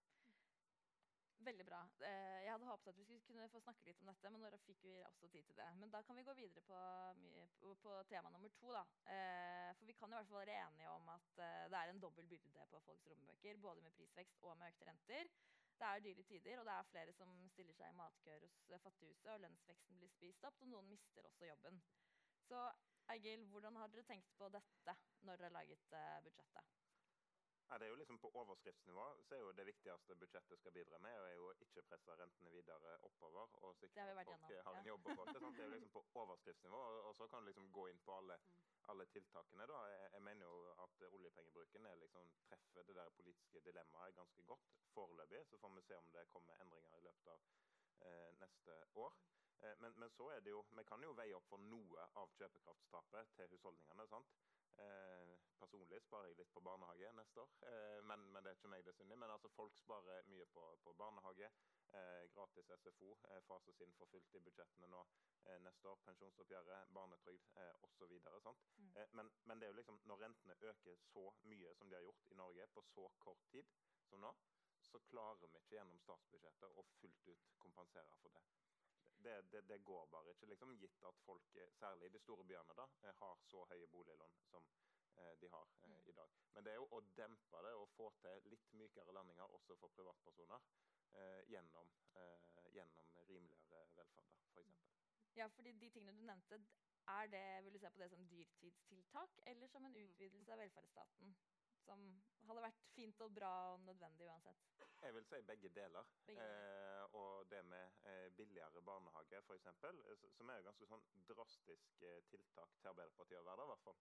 A: Veldig bra. Jeg hadde håpet at vi skulle kunne få snakke litt om dette, men nå fikk vi også tid til det. Men da kan vi gå videre på, på, på tema nummer to. Da. For vi kan i hvert fall være enige om at det er en dobbel byrde på folks lommebøker, både med prisvekst og med økte renter. Det er dyre tider, og det er flere som stiller seg i matkøer hos Fattighuset, og lønnsveksten blir spist opp, og noen mister også jobben. Så Eigil, hvordan har dere tenkt på dette når dere har laget uh, budsjettet?
C: Ja, det er jo liksom På overskriftsnivå så er jo det viktigste budsjettet skal bidra med, og er jo ikke presse rentene videre oppover og sikre at folk gjennom, har en jobb å gå til. Det er jo liksom på overskriftsnivå, og, og så kan du liksom gå inn på alle, mm. alle tiltakene. Da. Jeg, jeg mener jo at oljepengebruken er liksom, treffer det der politiske dilemmaet ganske godt foreløpig. foreløpig, så får vi se om det kommer endringer i løpet av eh, neste år. Eh, men, men så er det jo, vi kan jo veie opp for noe av kjøpekraftstapet til husholdningene, sant? Eh, personlig sparer jeg litt på barnehage neste år, eh, men, men det er ikke meg det er synd i. Men altså, folk sparer mye på, på barnehage, eh, gratis S F O, eh, fases inn for fullt i budsjettene nå eh, neste år, pensjonsoppgjøret, barnetrygd eh, og så videre, sant? Mm. Eh, men, men det er jo liksom, når rentene øker så mye som de har gjort i Norge på så kort tid som nå, så klarer vi ikke gjennom statsbudsjettet å fullt ut kompensere for det. Det, det, det går bare ikke, liksom, gitt at folk, særlig i de store byene, da, har så høye boliglån som eh, de har eh, i dag. Men det er jo å dempe det og få til litt mykere landinger også for privatpersoner eh, gjennom, eh, gjennom rimeligere velferd, da, for eksempel.
A: Ja, fordi de tingene du nevnte, er det, vil du se på det som dyrtidstiltak, eller som en utvidelse av velferdsstaten, som hadde vært fint og bra og nødvendig uansett?
C: Jeg vil si begge deler.
A: Begge deler.
C: Eh, og det med eh, billigere barnehage, for eksempel, som er jo ganske sånn drastisk eh, tiltak til Arbeiderpartiet å være der, i hvert fall.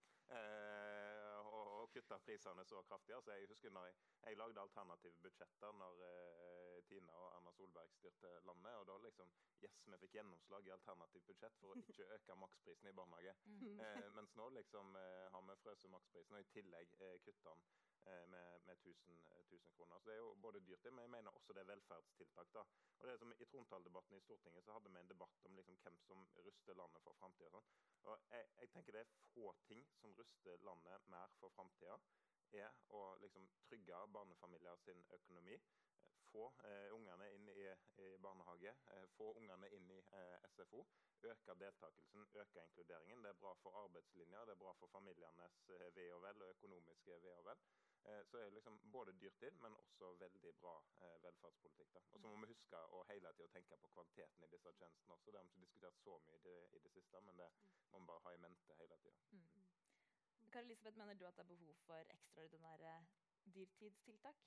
C: Eh, og, og kutte prisene så kraftig. Altså, jeg husker når jeg, jeg lagde alternative budsjetter når eh, Tina og Erna Solberg styrte landet, og da liksom, yes, vi fikk gjennomslag i alternativt budsjett for å ikke øke maksprisen i barnehage. Mm. Eh, mens nå liksom eh, har vi frøset maksprisen, og i tillegg eh, kutter den med, med tusen, tusen kroner. Så det er jo både dyrt, men jeg mener også det er velferdstiltak, da. Og det er som i trontaledebatten i Stortinget, så hadde vi en debatt om liksom hvem som ruster landet for fremtiden. Og, sånn. og jeg, jeg tenker det er få ting som ruster landet mer for fremtiden, er å liksom trygge barnefamilier sin økonomi, få eh, ungene inn i, i barnehage, eh, få ungene inn i eh, S F O, øke deltakelsen, øke inkluderingen. Det er bra for arbeidslinja, det er bra for familienes eh, ve og vel og økonomiske ve og vel. Så er det liksom både dyrtid, men også veldig bra eh, velferdspolitikk. Da. Og så må vi huske å hele tiden tenke på kvaliteten i disse tjenestene også. Det har vi ikke diskutert så mye i det, i det siste, men det må vi bare ha i mente hele tiden.
A: Mm. Kari Elisabeth, mener du at det er behov for ekstraordinære dyrtidstiltak?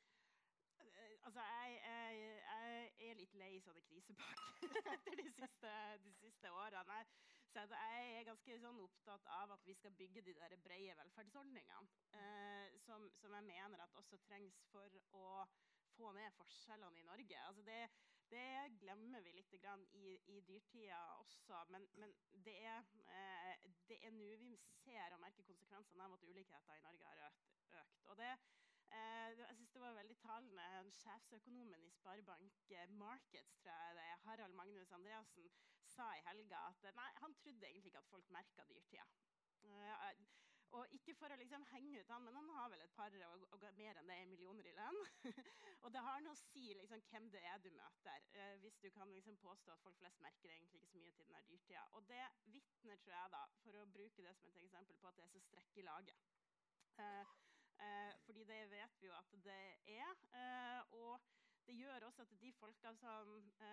E: Altså, jeg, jeg, jeg er litt lei sånne krisepakker etter de siste, de siste årene. Så jeg er ganske sånn opptatt av at vi skal bygge de der brede velferdsordningene, eh, som, som jeg mener at også trengs for å få ned forskjellene i Norge. Altså det, det glemmer vi litt grann i, i dyrtida også, men, men det er, eh, det er nå vi ser og merker konsekvensene av at ulikheter i Norge har økt. økt. Og det Eh, jeg synes det var veldig talende. Sjefsøkonomen i Sparebank Markets, tror jeg det er, Harald Magnus Andreassen, sa i helga at nei, han trodde egentlig ikke at folk merket dyrtida. Eh, og ikke for å liksom henge ut han, men han har vel et par og, og mer enn det er millioner i lønn. Og det har noe å si liksom, hvem det er du møter, eh, hvis du kan liksom, påstå at folk flest merker egentlig ikke så mye til den her dyrtida. Og det vitner, tror jeg da, for å bruke det som et eksempel på at det er så strekk i laget. Eh, Eh, fordi det vet vi jo at det er, eh, og det gjør også at de folka som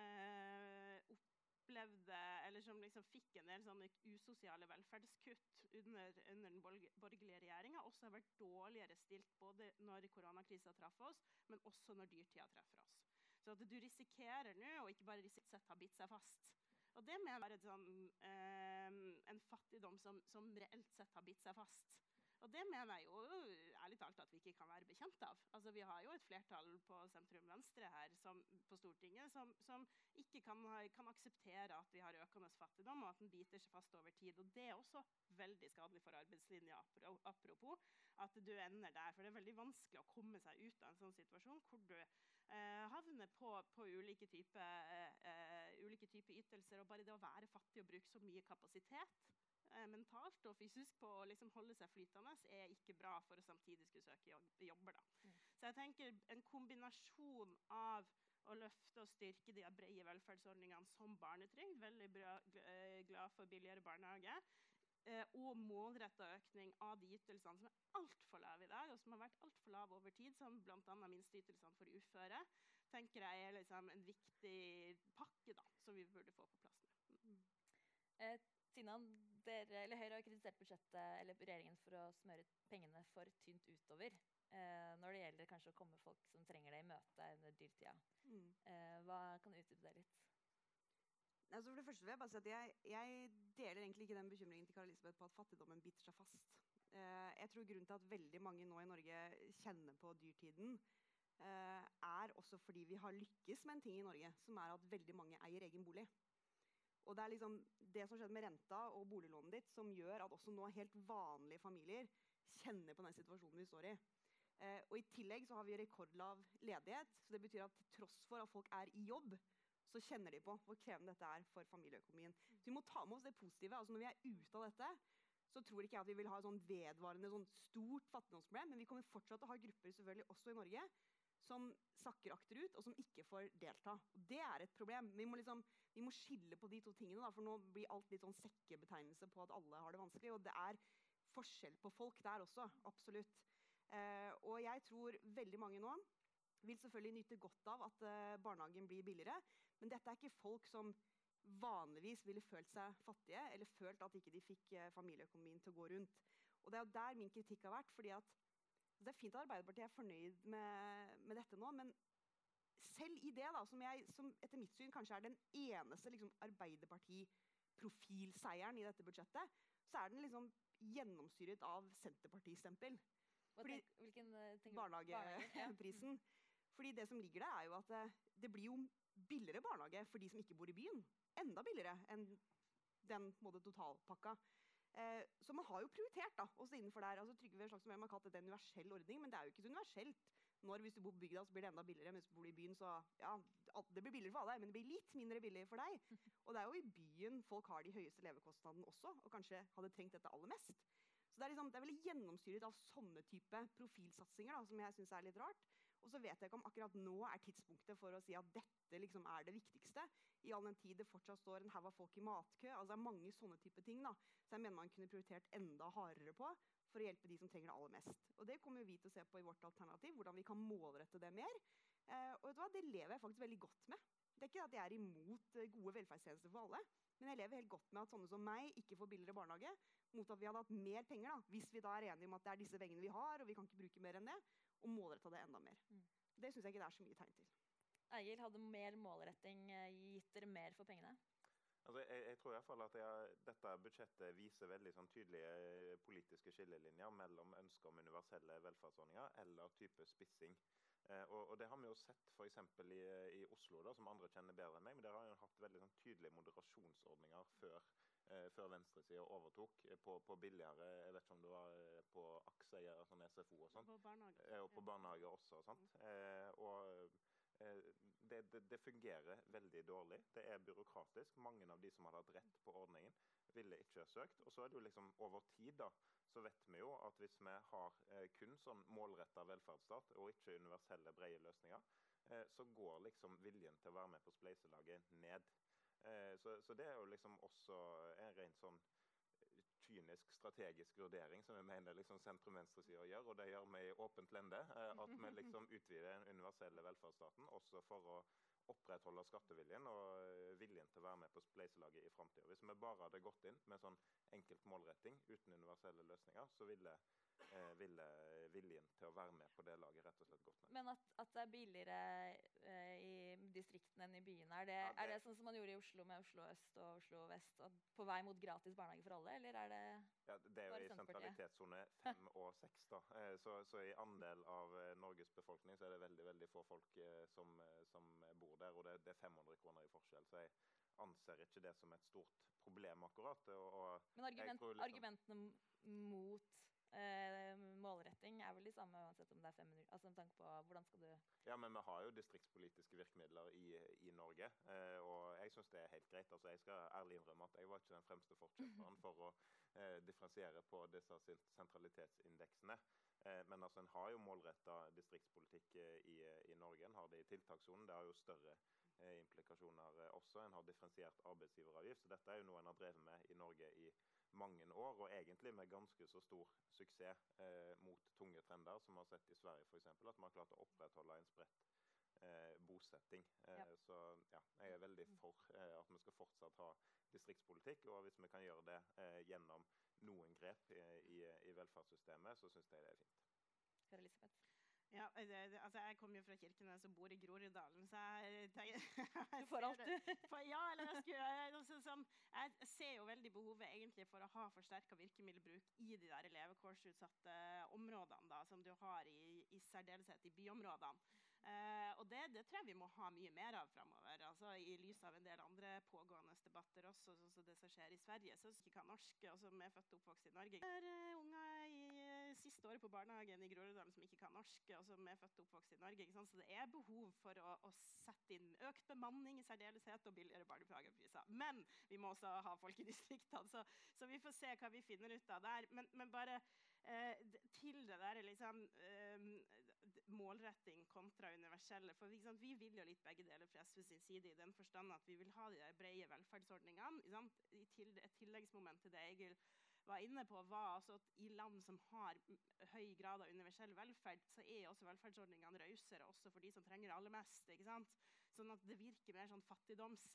E: eh, opplevde, eller som liksom fikk en del sånne usosiale velferdskutt under, under den borgerlige regjeringen, også har vært dårligere stilt både når koronakrisen traff oss, men også når dyrtida treffer oss. Så at du risikerer nå, og ikke bare risikerer har bitt seg fast. Og det mener jeg er et sånn, eh, en fattigdom som, som reelt sett har bitt seg fast. Og det mener jeg jo ærlig talt at vi ikke kan være bekjent av. Altså, vi har jo et flertall på sentrum-venstre her som, på Stortinget som, som ikke kan, kan akseptere at vi har økende fattigdom, og at den biter seg fast over tid. Og det er også veldig skadelig for arbeidslinja, apropos at du ender der. For det er veldig vanskelig å komme seg ut av en sånn situasjon hvor du eh, havner på, på ulike typer eh, ulike typer ytelser, og bare det å være fattig og bruke så mye kapasitet mentalt og fysisk på å liksom holde seg flytende, er ikke bra for å samtidig skulle søke jobber. Da. Mm. Så jeg tenker en kombinasjon av å løfte og styrke de brede velferdsordningene som barnetrygd, veldig bra, glad for billigere barnehage, og målrettet økning av de ytelsene som er alt for lave i dag, og som har vært alt for lave over tid, som blant annet minsteytelsene for uføre, tenker jeg er liksom en viktig pakke da, som vi burde få på plass nå. Mm.
A: Eh, Tina, dere, eller Høyre har kritisert budsjettet eller regjeringen for å smøre pengene for tynt utover eh, når det gjelder kanskje å komme folk som trenger det i møte under dyrtida. Mm. Eh, hva kan du utdype det litt?
D: Altså for det første vil jeg bare si at jeg, jeg deler egentlig ikke den bekymringen til Kari Elisabeth på at fattigdommen biter seg fast. Eh, jeg tror grunnen til at veldig mange nå i Norge kjenner på dyrtiden, eh, er også også fordi vi har lykkes med en ting i Norge, som er at veldig mange eier egen bolig. Og det er liksom det som skjedde med renta og boliglånet ditt, som gjør at også nå helt vanlige familier kjenner på den situasjonen vi står i. Eh, og i tillegg så har vi rekordlav ledighet, så det betyr at til tross for at folk er i jobb, så kjenner de på hvor krevende dette er for familieøkonomien. Så vi må ta med oss det positive. Altså når vi er ute av dette, så tror ikke jeg at vi vil ha et sånn vedvarende, sånn stort fattigdomsproblem, men vi kommer fortsatt til å ha grupper selvfølgelig også i Norge, som sakker akterut, og som ikke får delta. Og det er et problem. Vi må, liksom, vi må skille på de to tingene, da, for nå blir alt litt sånn sekkebetegnelse på at alle har det vanskelig, og det er forskjell på folk der også, absolutt. Eh, og jeg tror veldig mange nå vil selvfølgelig nyte godt av at eh, barnehagen blir billigere, men dette er ikke folk som vanligvis ville følt seg fattige, eller følt at ikke de fikk eh, familieøkonomien til å gå rundt. Og det er jo der min kritikk har vært, fordi at det er fint at Arbeiderpartiet er fornøyd med, med dette nå, men selv i det, da, som, jeg, som etter mitt syn kanskje er den eneste liksom, Arbeiderparti-profilseieren i dette budsjettet, så er den liksom gjennomstyret av Senterparti-stempel. Fordi
A: Hvilken ting?
D: barnehageprisen. Ja. Fordi det som ligger der er jo at det, det blir jo billigere barnehage for de som ikke bor i byen. Enda billigere enn den måte, totalpakka. Eh, så man har jo prioritert da, også innenfor der. Altså, Trygve Slagsvold Vedum har kalt det en universell ordning, men det er jo ikke så universelt. Når hvis du bor på bygda, så blir det enda billigere, mens du bor i byen, så ja, det blir billigere for alle, men det blir litt mindre billig for deg. Og det er jo i byen folk har de høyeste levekostnadene også, og kanskje hadde trengt dette aller mest. Så det er, liksom, det er veldig gjennomstyret av sånne type profilsatsinger da, som jeg synes er litt rart. Og så vet jeg ikke om akkurat nå er tidspunktet for å si at dette liksom er det viktigste, i all den tid det fortsatt står en haug av folk i matkø. Altså det er mange sånne type ting da, så jeg mener man kunne prioritert enda hardere på for å hjelpe de som trenger det aller mest. Og det kommer vi til å se på i vårt alternativ, hvordan vi kan målrette det mer. Eh, og vet du hva, det lever jeg faktisk veldig godt med. Det er ikke at jeg er imot gode velferdstjenester for alle, men jeg lever helt godt med at sånne som meg ikke får billigere barnehage, mot at vi hadde hatt mer penger da, hvis vi da er enige om at det er disse pengene vi har, og vi kan ikke bruke mer enn det, og målrette det enda mer. Mm. Det synes jeg ikke det er så mye tegn til.
A: Egil, hadde mer målretting gitt dere mer for pengene?
C: Altså, jeg, jeg tror i hvert fall at jeg, dette budsjettet viser veldig sånn, tydelige politiske skillelinjer mellom ønsker om universelle velferdsordninger eller type spissing. Eh, og, og det har vi jo sett for eksempel i, i Oslo, da, som andre kjenner bedre enn meg, men der har jo hatt veldig sånn, tydelige moderasjonsordninger før, eh, før venstresiden overtok eh, på, på billigere, jeg vet ikke om det var eh, på Akseier, sånn S F O og sånt.
E: På barnehage.
C: Eh, og på
E: ja.
C: barnehage også, sant? Eh, og Det, det, det fungerer veldig dårlig. Det er byråkratisk. Mange av de som hadde hatt rett på ordningen, ville ikke søkt. Og så er det jo liksom over tid da, så vet vi jo at hvis vi har eh, kun sånn målrettet velferdsstat og ikke universelle brede løsninger, eh, så går liksom viljen til å være med på spleiselaget ned. Eh, så, så det er jo liksom også en rent sånn kynisk strategisk vurdering som jeg mener liksom sentrum-venstresiden gjør, og det gjør vi i åpent lende, at vi liksom utvider den universelle velferdsstaten også for å opprettholde skatteviljen og viljen til å være med på spleiselaget i fremtiden. Hvis vi bare hadde gått inn med sånn enkelt målretting uten universelle løsninger, så ville, eh, ville viljen til å være med på det laget rett og slett gått ned.
A: Men at, at det er billigere eh, i distriktene enn i byene, er det,
C: Ja, det,
A: er det sånn som man gjorde i Oslo med Oslo øst og Oslo vest, og på vei mot gratis barnehage for alle, eller er det
C: ja, det er jo i sentralitetszone fem og seks da. Eh, så, så i andel av eh, Norges befolkning så er det veldig, veldig få folk eh, som, eh, som bor der, og det, det er fem hundre kroner i forskjell, så jeg anser ikke det som et stort problem akkurat. Og, og
A: Men argument,
C: liksom,
A: argumentene mot eh, målretting er vel de samme uansett om det er fem hundre, altså med tanke på hvordan skal du...
C: Ja, men vi har jo distriktspolitiske virkemidler i, i Norge, eh, og jeg synes det er helt greit. Altså, jeg skal ærlig innrømme at jeg var ikke den fremste forkjemperen for å eh, differensiere på disse sentralitetsindeksene. Eh, men altså, en har jo målrettet distriktspolitikk eh, i, i Norge. En har det i tiltakssonen. Det har jo større eh, implikasjoner eh, også. En har differensiert arbeidsgiveravgift, så dette er jo noe en har drevet med i Norge i mange år, og egentlig med ganske så stor suksess eh, mot tunge trender, som vi har sett i Sverige for eksempel, at man har klart å opprettholde en spredt eh, bosetting. Eh,
A: Ja.
C: Så ja, jeg er veldig for eh, at vi skal fortsatt ha distriktspolitikk, og hvis vi kan gjøre det eh, gjennom noen grep eh, i, i velferdssystemet, så synes jeg det er fint.
A: Kari Elisabeth?
E: Ja, det, det, altså jeg kommer jo fra Kirkenes og bor i Groruddalen, så jeg tenker...
A: Du får alt, du.
E: Ja, eller jeg, skulle, jeg, altså, sånn, jeg ser jo veldig behovet egentlig for å ha forsterket virkemiddelbruk i de der levekårsutsatte områdene da, som du har i, i særdeleshet i byområdene. Eh, og det, det tror jeg vi må ha mye mer av fremover. Altså, I lys av en del andre pågående debatter også, sånn som det som skjer i Sverige, så ikke kan norsk, og som er født og oppvokst i Norge. Det er uh, unger i uh, siste året på barnehagen i Groruddalen som ikke kan norsk, og som er født og oppvokst i Norge. Ikke sant? Så det er behov for å, å sette inn økt bemanning i særdeleshet og billigere barnehagepriser. Men vi må også ha folk i distriktene, så, så vi får se hva vi finner ut av der. Men, men bare uh, til det der liksom uh, målretting kontra universelle. For liksom, vi vil jo litt begge deler fra S V sin side i den forstand at vi vil ha de der brede velferdsordningene. I til, et tilleggsmoment til det Egil var inne på, var altså at i land som har høy grad av universell velferd, så er også velferdsordningene rausere også for de som trenger det aller mest. Ikke sant? Sånn at det virker mer sånn fattigdoms...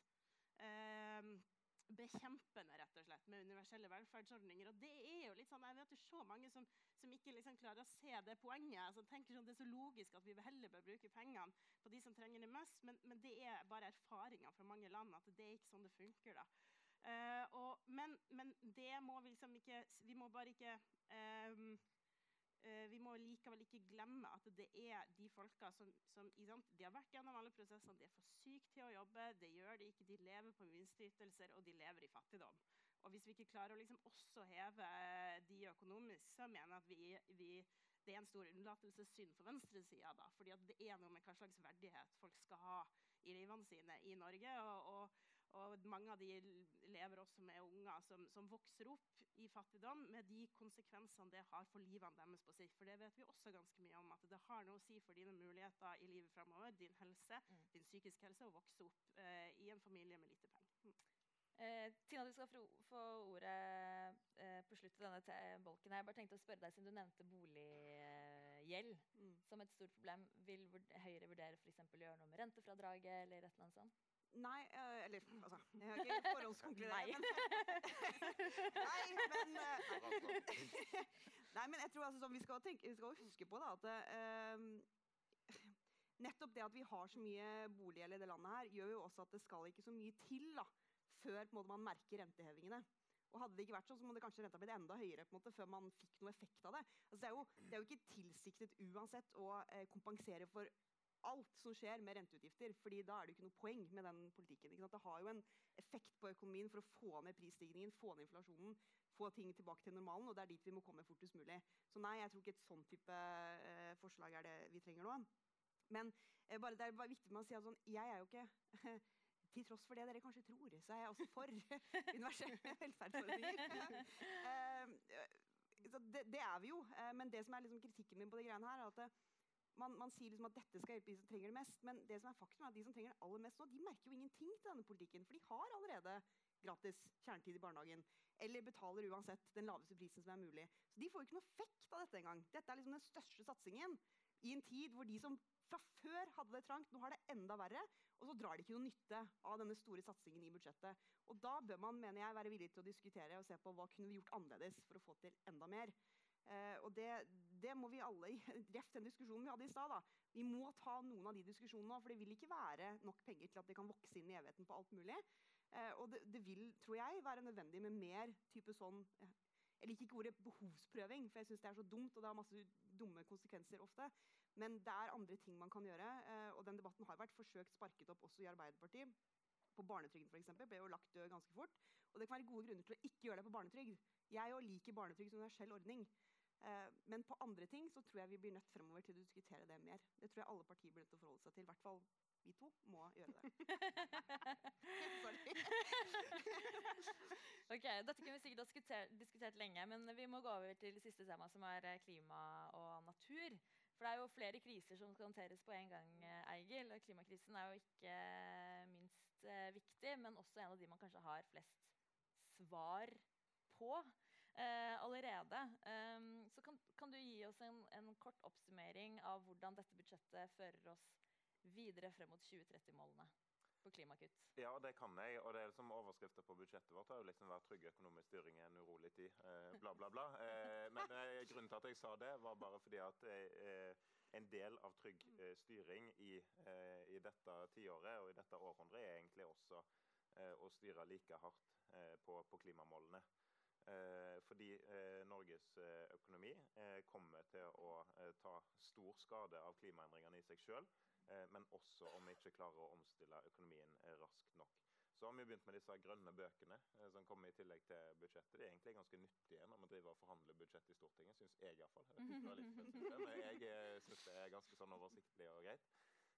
E: Eh, bekjempende, rett og slett, med universelle velferdsordninger. Og det er jo litt sånn, jeg vet det er så mange som, som ikke liksom klarer å se det poenget. Altså, tenker sånn, det er så logisk at vi heller bør bruke pengene på de som trenger det mest, men, men det er bare erfaringer fra mange land at det er ikke sånn det funker da. Uh, og, men, men det må vi liksom ikke, vi må bare ikke um, uh, vi må likevel ikke glemme at det er de folka som, som de har vært gjennom alle prosessene, de er for syke til å jobbe, det gjør de ikke, de lever på minsteytelser, og de lever i fattigdom. Og hvis vi ikke klarer å liksom også heve de økonomisk, så mener jeg at vi, vi, det er en stor unnlatelsessynd for venstresiden da, fordi at det er noe med hva slags verdighet folk skal ha i livene sine i Norge, og, og Og mange av de lever også med unger som, som vokser opp i fattigdom, med de konsekvensene det har for livene deres på sikt. For det vet vi også ganske mye om, at det har noe å si for dine muligheter i livet fremover, din helse, mm. din psykisk helse, å vokse opp eh, i en familie med lite penger. Mm.
A: Eh, Tina, du skal få ordet eh, på slutt av denne bolken her. Jeg bare tenkte å spørre deg, siden du nevnte boliggjeld mm. som et stort problem. Vil Høyre vurdere for eksempel å gjøre noe med rentefradraget eller et eller annet sånt?
D: Nei, uh, eller altså, jeg har ikke forhåndskonkludert. Nei. Nei, men uh, Nei, men jeg tror altså, sånn, vi, skal tenke, vi skal huske på da, at uh, nettopp det at vi har så mye boliggjeld i det landet her, gjør jo også at det skal ikke så mye til da, før på en måte, man merker rentehevingene. Og hadde det ikke vært sånn, så må det kanskje renta blitt enda høyere på en måte, før man fikk noe effekt av det. Altså, det, er jo, det er jo ikke tilsiktet uansett å uh, kompensere for alt som skjer med renteutgifter, fordi da er det jo ikke noe poeng med den politikken. Ikke sant? Det har jo en effekt på økonomien for å få ned prisstigningen, få ned inflasjonen, få ting tilbake til normalen, og det er dit vi må komme fortest mulig. Så nei, jeg tror ikke et sånn type eh, forslag er det vi trenger nå. Men eh, bare, det er bare viktig med å si at sånn, jeg er jo ikke, til tross for det dere kanskje tror, så er jeg også for universelle velferdsordninger. eh, det, det er vi jo, eh, men det som er liksom kritikken min på de greiene her, er at det, Man, man sier liksom at dette skal hjelpe de som trenger det mest, men det som er faktum er at de som trenger det aller mest nå, de merker jo ingenting til denne politikken, for de har allerede gratis kjernetid i barnehagen, eller betaler uansett den laveste prisen som er mulig. Så de får jo ikke noe effekt av dette engang. Dette er liksom den største satsingen i en tid hvor de som fra før hadde det trangt, nå har det enda verre, og så drar de ikke noe nytte av denne store satsingen i budsjettet. Og da bør man, mener jeg, være villig til å diskutere og se på hva kunne vi gjort annerledes for å få til enda mer. Uh, og det, det må vi alle, ref den diskusjonen vi hadde i stad da. Vi må ta noen av de diskusjonene, for det vil ikke være nok penger til at det kan vokse inn i evigheten på alt mulig. Uh, og det, det vil, tror jeg, være nødvendig med mer type sånn, uh, jeg liker ikke ordet behovsprøving, for jeg synes det er så dumt, og det har masse dumme konsekvenser ofte. Men det er andre ting man kan gjøre, uh, og den debatten har vært forsøkt sparket opp også i Arbeiderpartiet. På barnetrygden for eksempel, ble jo lagt død ganske fort, og det kan være gode grunner til å ikke gjøre det på barnetrygd. Jeg jo liker barnetrygd som en universell ordning. Uh, men på andre ting så tror jeg vi blir nødt fremover til å diskutere det mer. Det tror jeg alle partier blir nødt til å forholde seg til. I hvert fall vi to må gjøre det.
A: Ok, dette kunne vi sikkert diskutert, diskutert lenge, men vi må gå over til det siste tema, som er klima og natur. For det er jo flere kriser som skal håndteres på en gang, Eigil. Og klimakrisen er jo ikke minst uh, viktig, men også en av de man kanskje har flest svar på. Uh, allerede. Um, så kan, kan du gi oss en, en kort oppsummering av hvordan dette budsjettet fører oss videre frem mot tjue tretti-målene på klimakutt?
C: Ja, det kan jeg, og det er som overskrifter på budsjettet vårt har jo liksom vært trygg økonomisk styring i en urolig tid, eh, bla bla bla. Eh, men eh, grunnen til at jeg sa det var bare fordi at eh, en del av trygg eh, styring i, eh, i dette tiåret og i dette århundret er egentlig også eh, å styre like hardt eh, på, på klimamålene. Eh, fordi eh, Norges eh, økonomi eh, kommer til å eh, ta stor skade av klimaendringene i seg selv, eh, men også om vi ikke klarer å omstille økonomien eh, raskt nok. Så har vi begynt med disse grønne bøkene eh, som kommer i tillegg til budsjettet. Det er egentlig ganske nyttige når vi driver og forhandler budsjett i Stortinget, synes jeg i hvert fall. Jeg synes det er litt fett, synes jeg, men jeg eh, synes det er ganske sånn oversiktlig og greit.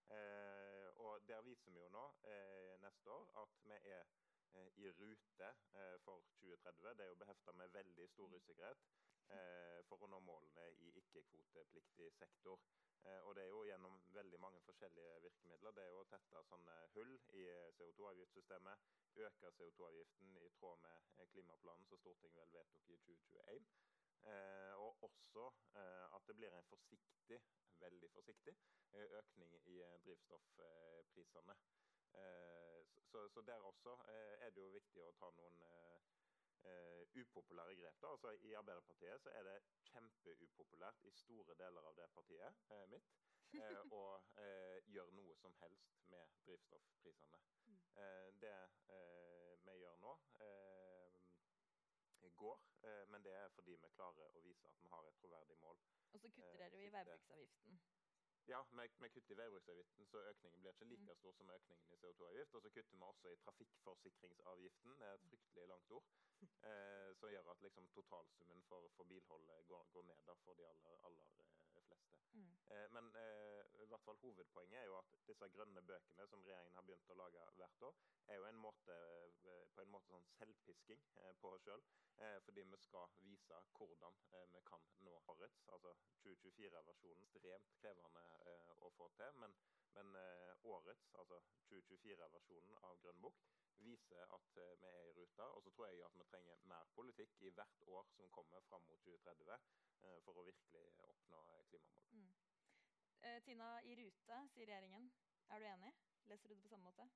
C: Eh, og der viser vi jo nå eh, neste år at vi er eh, i rute eh, for tjue tretti. Det er jo beheftet med veldig stor usikkerhet eh, for å nå målene i ikke-kvotepliktig sektor. Eh, og det er jo gjennom veldig mange forskjellige virkemidler. Det er jo å tette sånne hull i C O to avgiftssystemet, øke C O to avgiften i tråd med eh, klimaplanen som Stortinget vel vedtok i tjue tjueen. Eh, og også eh, at det blir en forsiktig, veldig forsiktig, eh, økning i eh, drivstoffprisene. Eh, så, så der også eh, er det jo viktig å ta noen eh, eh, upopulære grep. Da. Altså, I Arbeiderpartiet så er det kjempeupopulært i store deler av det partiet eh, mitt eh, å eh, gjøre noe som helst med drivstoffprisene. Mm. Eh, det eh, vi gjør nå eh, går, eh, men det er fordi vi klarer å vise at vi har et troverdig mål.
A: Og så kutter dere jo i veibruksavgiften.
C: Ja, vi, vi kutter i veibruksavgiften, så økningen blir ikke like stor som økningen i C O to avgift. Og så kutter vi også i trafikkforsikringsavgiften, det er et fryktelig langt ord, eh, som gjør at liksom, totalsummen for, for bilholdet går, går ned da, for de aller, aller eh, fleste. Mm. Eh, men eh, i hvert fall hovedpoenget er jo at disse grønne bøkene som regjeringen har begynt å lage hvert år, er jo en måte, på en måte sånn selvpisking eh, på oss selv, eh, fordi vi skal vise hvordan eh, vi kan nå årets, altså tjue tjuefire-versjonen, ekstremt krevende eh, å få til, men, men eh, årets, altså tjue tjuefire-versjonen av Grønn bok, viser at eh, vi er i ruta, og så tror jeg at vi trenger mer politikk i hvert år som kommer frem mot tjue tretti eh, for å virkelig oppnå klimamål. Mm.
A: Eh, Tina, i rute, sier regjeringen. Er du enig? Leser du det på samme måte?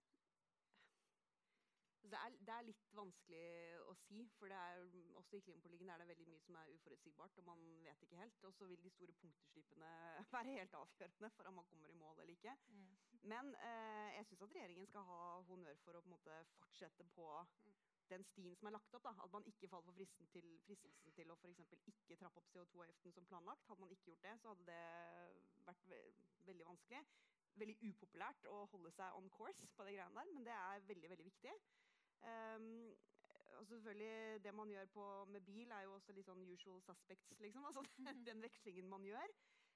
D: Det er, det er litt vanskelig å si, for det er, også i klimapolitikken er det veldig mye som er uforutsigbart, og man vet ikke helt, og så vil de store punktutslippene være helt avgjørende for om man kommer i mål eller ikke. Mm. Men eh, jeg synes at regjeringen skal ha honnør for å på en måte fortsette på den stien som er lagt opp, da. At man ikke faller for fristelsen til, fristelsen til å for eksempel ikke trappe opp C O to avgiften som planlagt. Hadde man ikke gjort det, så hadde det vært ve veldig vanskelig. Veldig upopulært å holde seg on course på det greiene der, men det er veldig, veldig viktig. Um, og selvfølgelig det man gjør på, med bil er jo også litt sånn usual suspects, liksom. Altså den vekslingen man gjør.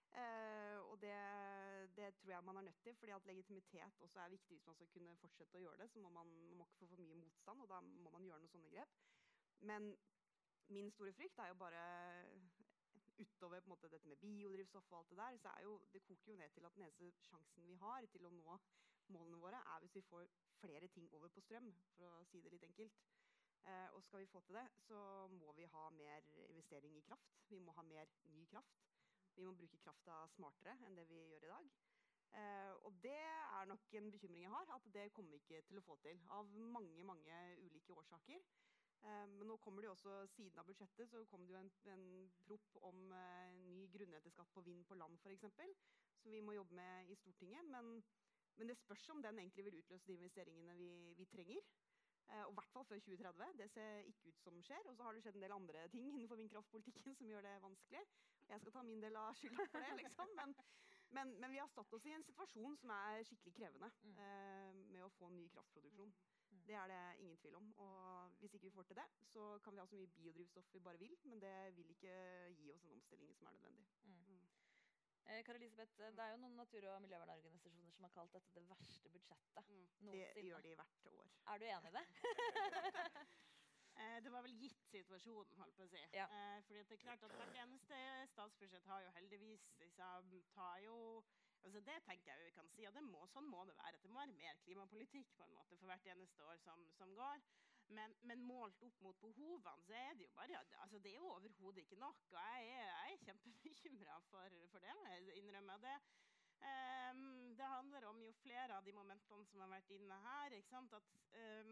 D: Uh, og det, det tror jeg man er nødt til, fordi at legitimitet også er viktig hvis man skal kunne fortsette å gjøre det. Så må man, man må ikke få for mye motstand, og da må man gjøre noen sånne grep. Men min store frykt er jo bare utover på en måte, dette med biodrivstoff og alt det der, så er jo, det koker jo ned til at den eneste sjansen vi har til å nå målene våre er hvis vi får flere ting over på strøm, for å si det litt enkelt. Eh, og skal vi få til det, så må vi ha mer investering i kraft. Vi må ha mer ny kraft. Vi må bruke krafta smartere enn det vi gjør i dag. Eh, og det er nok en bekymring jeg har, at det kommer vi ikke til å få til, av mange, mange ulike årsaker. Eh, men nå kommer det jo også, siden av budsjettet, så kommer det jo en, en prop om eh, ny grunnrenteskatt på vind på land, for eksempel, som vi må jobbe med i Stortinget, men Men det spørs om den egentlig vil utløse de investeringene vi, vi trenger. Eh, og i hvert fall før tjue tretti. Det ser ikke ut som skjer. Og så har det skjedd en del andre ting innenfor vindkraftpolitikken som gjør det vanskelig. Jeg skal ta min del av skylda for det, liksom. Men, men, men vi har stått oss i en situasjon som er skikkelig krevende eh, med å få ny kraftproduksjon. Det er det ingen tvil om. Og hvis ikke vi får til det, så kan vi ha så mye biodrivstoff vi bare vil, men det vil ikke gi oss en omstilling som er nødvendig. Mm.
A: Eh, Kari Elisabeth, det er jo noen natur- og miljøvernorganisasjoner som har kalt dette det verste budsjettet
D: mm.
A: noensinne.
D: Det gjør de hvert år.
A: Er du enig i det?
E: eh, det var vel gitt situasjonen, holdt på å si.
A: Ja.
E: Eh, fordi det er klart at hvert eneste statsbudsjett har jo heldigvis liksom, tar jo, altså det tenker jeg vi kan si, og det må, sånn må det være. Det må være mer klimapolitikk på en måte for hvert eneste år som, som går. Men, men målt opp mot behovene, så er det jo bare, altså det er jo overhodet ikke nok, og jeg er, jeg er kjempebekymret for, for det, jeg innrømmer det. Um, det handler om jo flere av de momentene som har vært inne her, ikke sant, at um,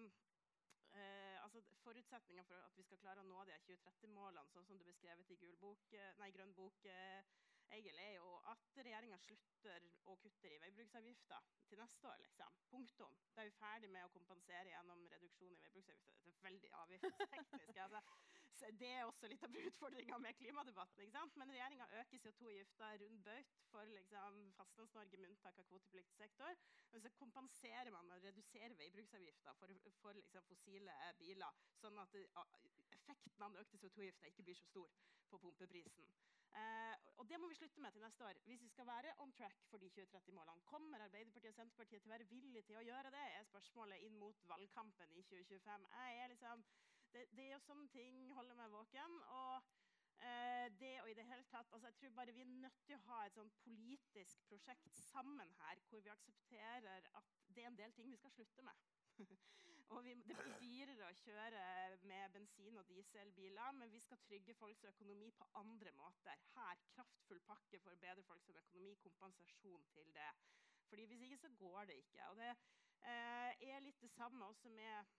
E: uh, altså forutsetningen for at vi skal klare å nå de tjue tretti-målene, sånn som det er beskrevet i gul bok, nei, grønn bok, uh, Egil, er jo at regjeringen slutter å kutte i veibruksavgifter til neste år, liksom. Punktum. Da er vi ferdig med å kompensere gjennom reduksjon i veibruksavgifter. Det er veldig avgiftsteknisk. Altså. Så det er også litt av utfordringen med klimadebatten, ikke sant? Men regjeringen øker C O to-avgiften rundt baut for liksom, Fastlands-Norge med unntak av kvotepliktig sektor. Og så kompenserer man med å redusere veibruksavgiften for, for liksom, fossile biler, sånn at det, effekten av den økte C O to-avgiften ikke blir så stor på pumpeprisen. Eh, og det må vi slutte med til neste år, hvis vi skal være on track for de tjue tretti-målene. Kommer Arbeiderpartiet og Senterpartiet til å være villige til å gjøre det, er spørsmålet inn mot valgkampen i tjue tjuefem. Jeg er liksom, det, det er jo sånne ting holder meg våken, og eh, det og i det hele tatt, altså jeg tror bare vi er nødt til å ha et sånn politisk prosjekt sammen her, hvor vi aksepterer at det er en del ting vi skal slutte med. Og vi, det blir dyrere å kjøre med bensin- og dieselbiler, men vi skal trygge folks økonomi på andre måter. Her, kraftfull pakke for å bedre folks økonomi, kompensasjon til det. Fordi hvis ikke så går det ikke. Og det eh, er litt det samme også med,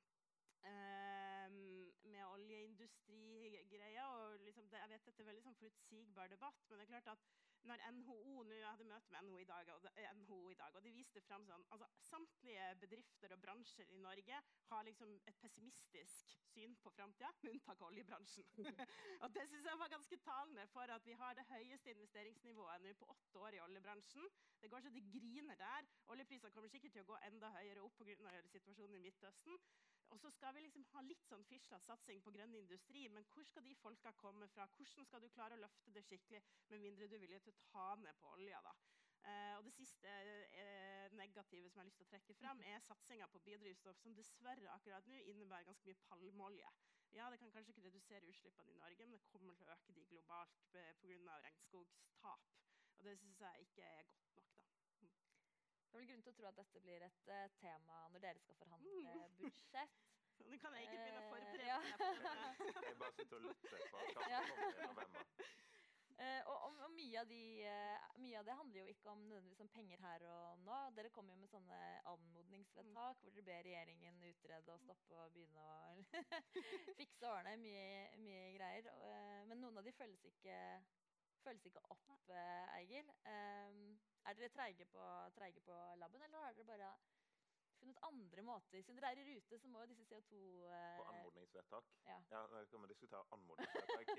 E: eh, med oljeindustrigreier. Og liksom det, jeg vet dette er veldig sånn forutsigbar debatt, men det er klart at når N H O, nå jeg hadde møte med N H O i dag, og det, N H O i dag, og de viste frem sånn, altså samtlige bedrifter og bransjer i Norge har liksom et pessimistisk syn på fremtiden, med unntak av oljebransjen. Og det synes jeg var ganske talende for at vi har det høyeste investeringsnivået nå på åtte år i oljebransjen. Det går så det griner der. Oljeprisene kommer sikkert til å gå enda høyere opp på grunn av situasjonen i Midtøsten. Og så skal vi liksom ha litt sånn fislet satsing på grønn industri, men hvor skal de folka komme fra? Hvordan skal du klare å løfte det skikkelig, med mindre du er villig til å ta ned på olja da? Eh, og det siste eh, negative som jeg har lyst til å trekke frem, er satsingen på biodrivstoff, som dessverre akkurat nå innebærer ganske mye palmolje. Ja, det kan kanskje ikke redusere utslippene i Norge, men det kommer til å øke de globalt på grunn av regnskogstap. Og det synes jeg ikke er godt nok da.
A: Det er vel grunn til å tro at dette blir et uh, tema når dere skal forhandle mm. budsjett.
E: Nå kan jeg ikke begynne å forberede
A: uh, ja.
E: meg.
C: Jeg bare sitter og lytter på hva som kommer i november.
A: Uh, og, og, og mye, av de, uh, mye av det handler jo ikke om nødvendigvis om penger her og nå. Dere kommer jo med sånne anmodningsvedtak mm. hvor dere ber regjeringen utrede og stoppe og begynne å fikse årene. Mye, mye greier. Uh, men noen av de føles ikke, føles ikke opp, uh, Eigil. Um, Er dere treige på, treige på labben, eller har dere bare funnet andre måter? Siden dere er i rute, så må jo disse C O to... Eh,
C: på anmodningsvedtak?
A: Ja.
C: Ja, nå kan vi diskutere anmodningsvedtak.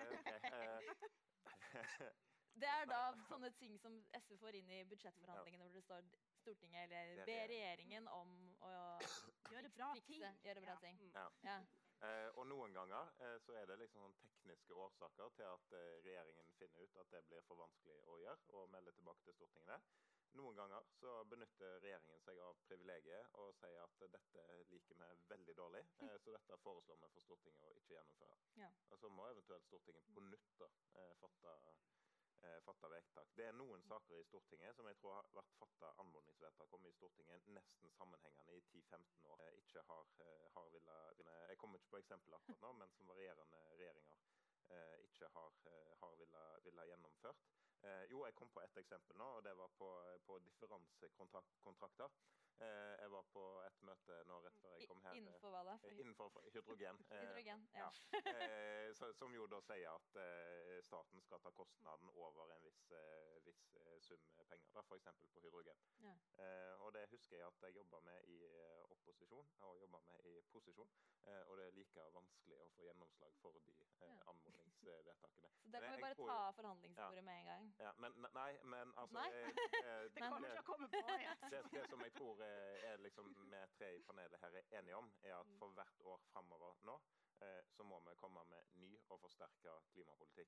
C: Okay.
A: Det er da sånne ting som S V får inn i budsjettforhandlingene, hvor det står Stortinget eller ber regjeringen om å
E: gjøre bra
A: fikse,
E: ting.
A: Gjøre bra ting.
C: Ja.
A: Ja.
C: Eh, og noen ganger eh, så er det liksom sånn tekniske årsaker til at eh, regjeringen finner ut at det blir for vanskelig å gjøre, og melder tilbake til Stortinget det. Noen ganger så benytter regjeringen seg av privilegiet og sier at dette liker vi veldig dårlig, eh, så dette foreslår vi for Stortinget å ikke gjennomføre.
A: Ja.
C: Og så må eventuelt Stortinget på nytt da, eh, fatte, eh, fatte vedtak. Det er noen saker i Stortinget som jeg tror har vært fattet anmodningsvedtak om i Stortinget nesten sammenhengende i ti til femten år. Eh, ikke har, eh, har villet, jeg kommer ikke på eksempel akkurat nå, men som varierende regjeringer eh, ikke har, eh, har villet, villet gjennomført. Eh, jo, jeg kom på et eksempel nå, og det var på, på differansekontrakter. Eh, jeg var på et møte nå rett før jeg kom her.
A: Innenfor hva da?
C: For innenfor hydrogen.
A: Hydrogen, ja.
C: ja. Eh, så, som jo da sier at eh, staten skal ta kostnaden over en viss, eh, viss eh, sum penger, da, for eksempel på hydrogen.
A: Ja.
C: Eh, og det husker jeg at jeg jobbet med i eh, opposisjon, og jobbet med i posisjon. Eh, og det er like vanskelig å få gjennomslag for de eh,
A: Ja.
C: anmodningsvedtakene.
A: Så der kan
C: Men
A: vi bare
C: jeg tror
A: ta
C: jo-
A: forhandlingsbordet
C: Ja.
A: med en gang.
C: Ja, men nei, men altså
A: Nei?
C: eh, eh,
E: Det kommer til å komme på igjen.
C: det, det som jeg tror er, er liksom vi tre i panelet her er enige om, er at for hvert år fremover nå, eh, så må vi komme med ny og forsterket klimapolitikk.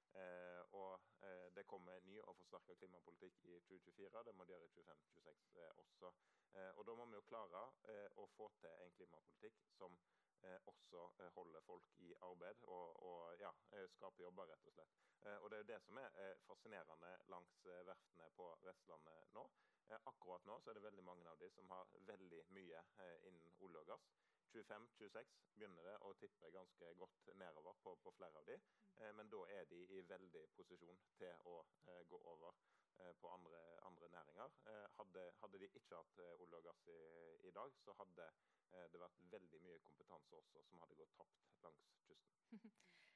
C: Eh, og eh, det kommer ny og forsterket klimapolitikk i tjue tjuefire, det må de gjøre i tjuefem tjueseks eh, også. Eh, og da må vi jo klare eh, å få til en klimapolitikk som eh, også eh, holder folk i arbeid og, og ja, eh, skaper jobber, rett og slett. Eh, og det er jo det som er eh, fascinerende langs eh, verftene på Vestlandet nå. Eh, akkurat nå så er det veldig mange av de som har veldig mye eh, innen olje og gass. tjuefem tjueseks begynner det å tippe ganske godt nedover på, på flere av de, eh, men da er de i veldig posisjon til å eh, gå over eh, på andre, andre næringer. Eh, hadde, hadde de ikke hatt eh, olje og gass i, i dag, så hadde eh, det vært veldig mye kompetanse også som hadde gått tapt langs kysten.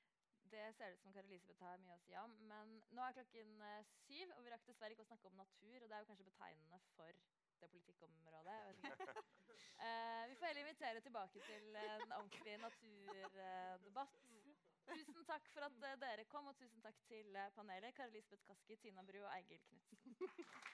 A: Det ser ut som Kari Elisabeth har mye å si om, men nå er klokken eh, syv, og vi rakk dessverre ikke å snakke om natur, og det er jo kanskje betegnende for det politikkområdet. Jeg vet ikke. Eh, vi får heller invitere tilbake til en ordentlig naturdebatt. Tusen takk for at eh, dere kom, og tusen takk til eh, panelet. Kari Lisbeth Kaski, Tina Bru og Eigil Knutsen.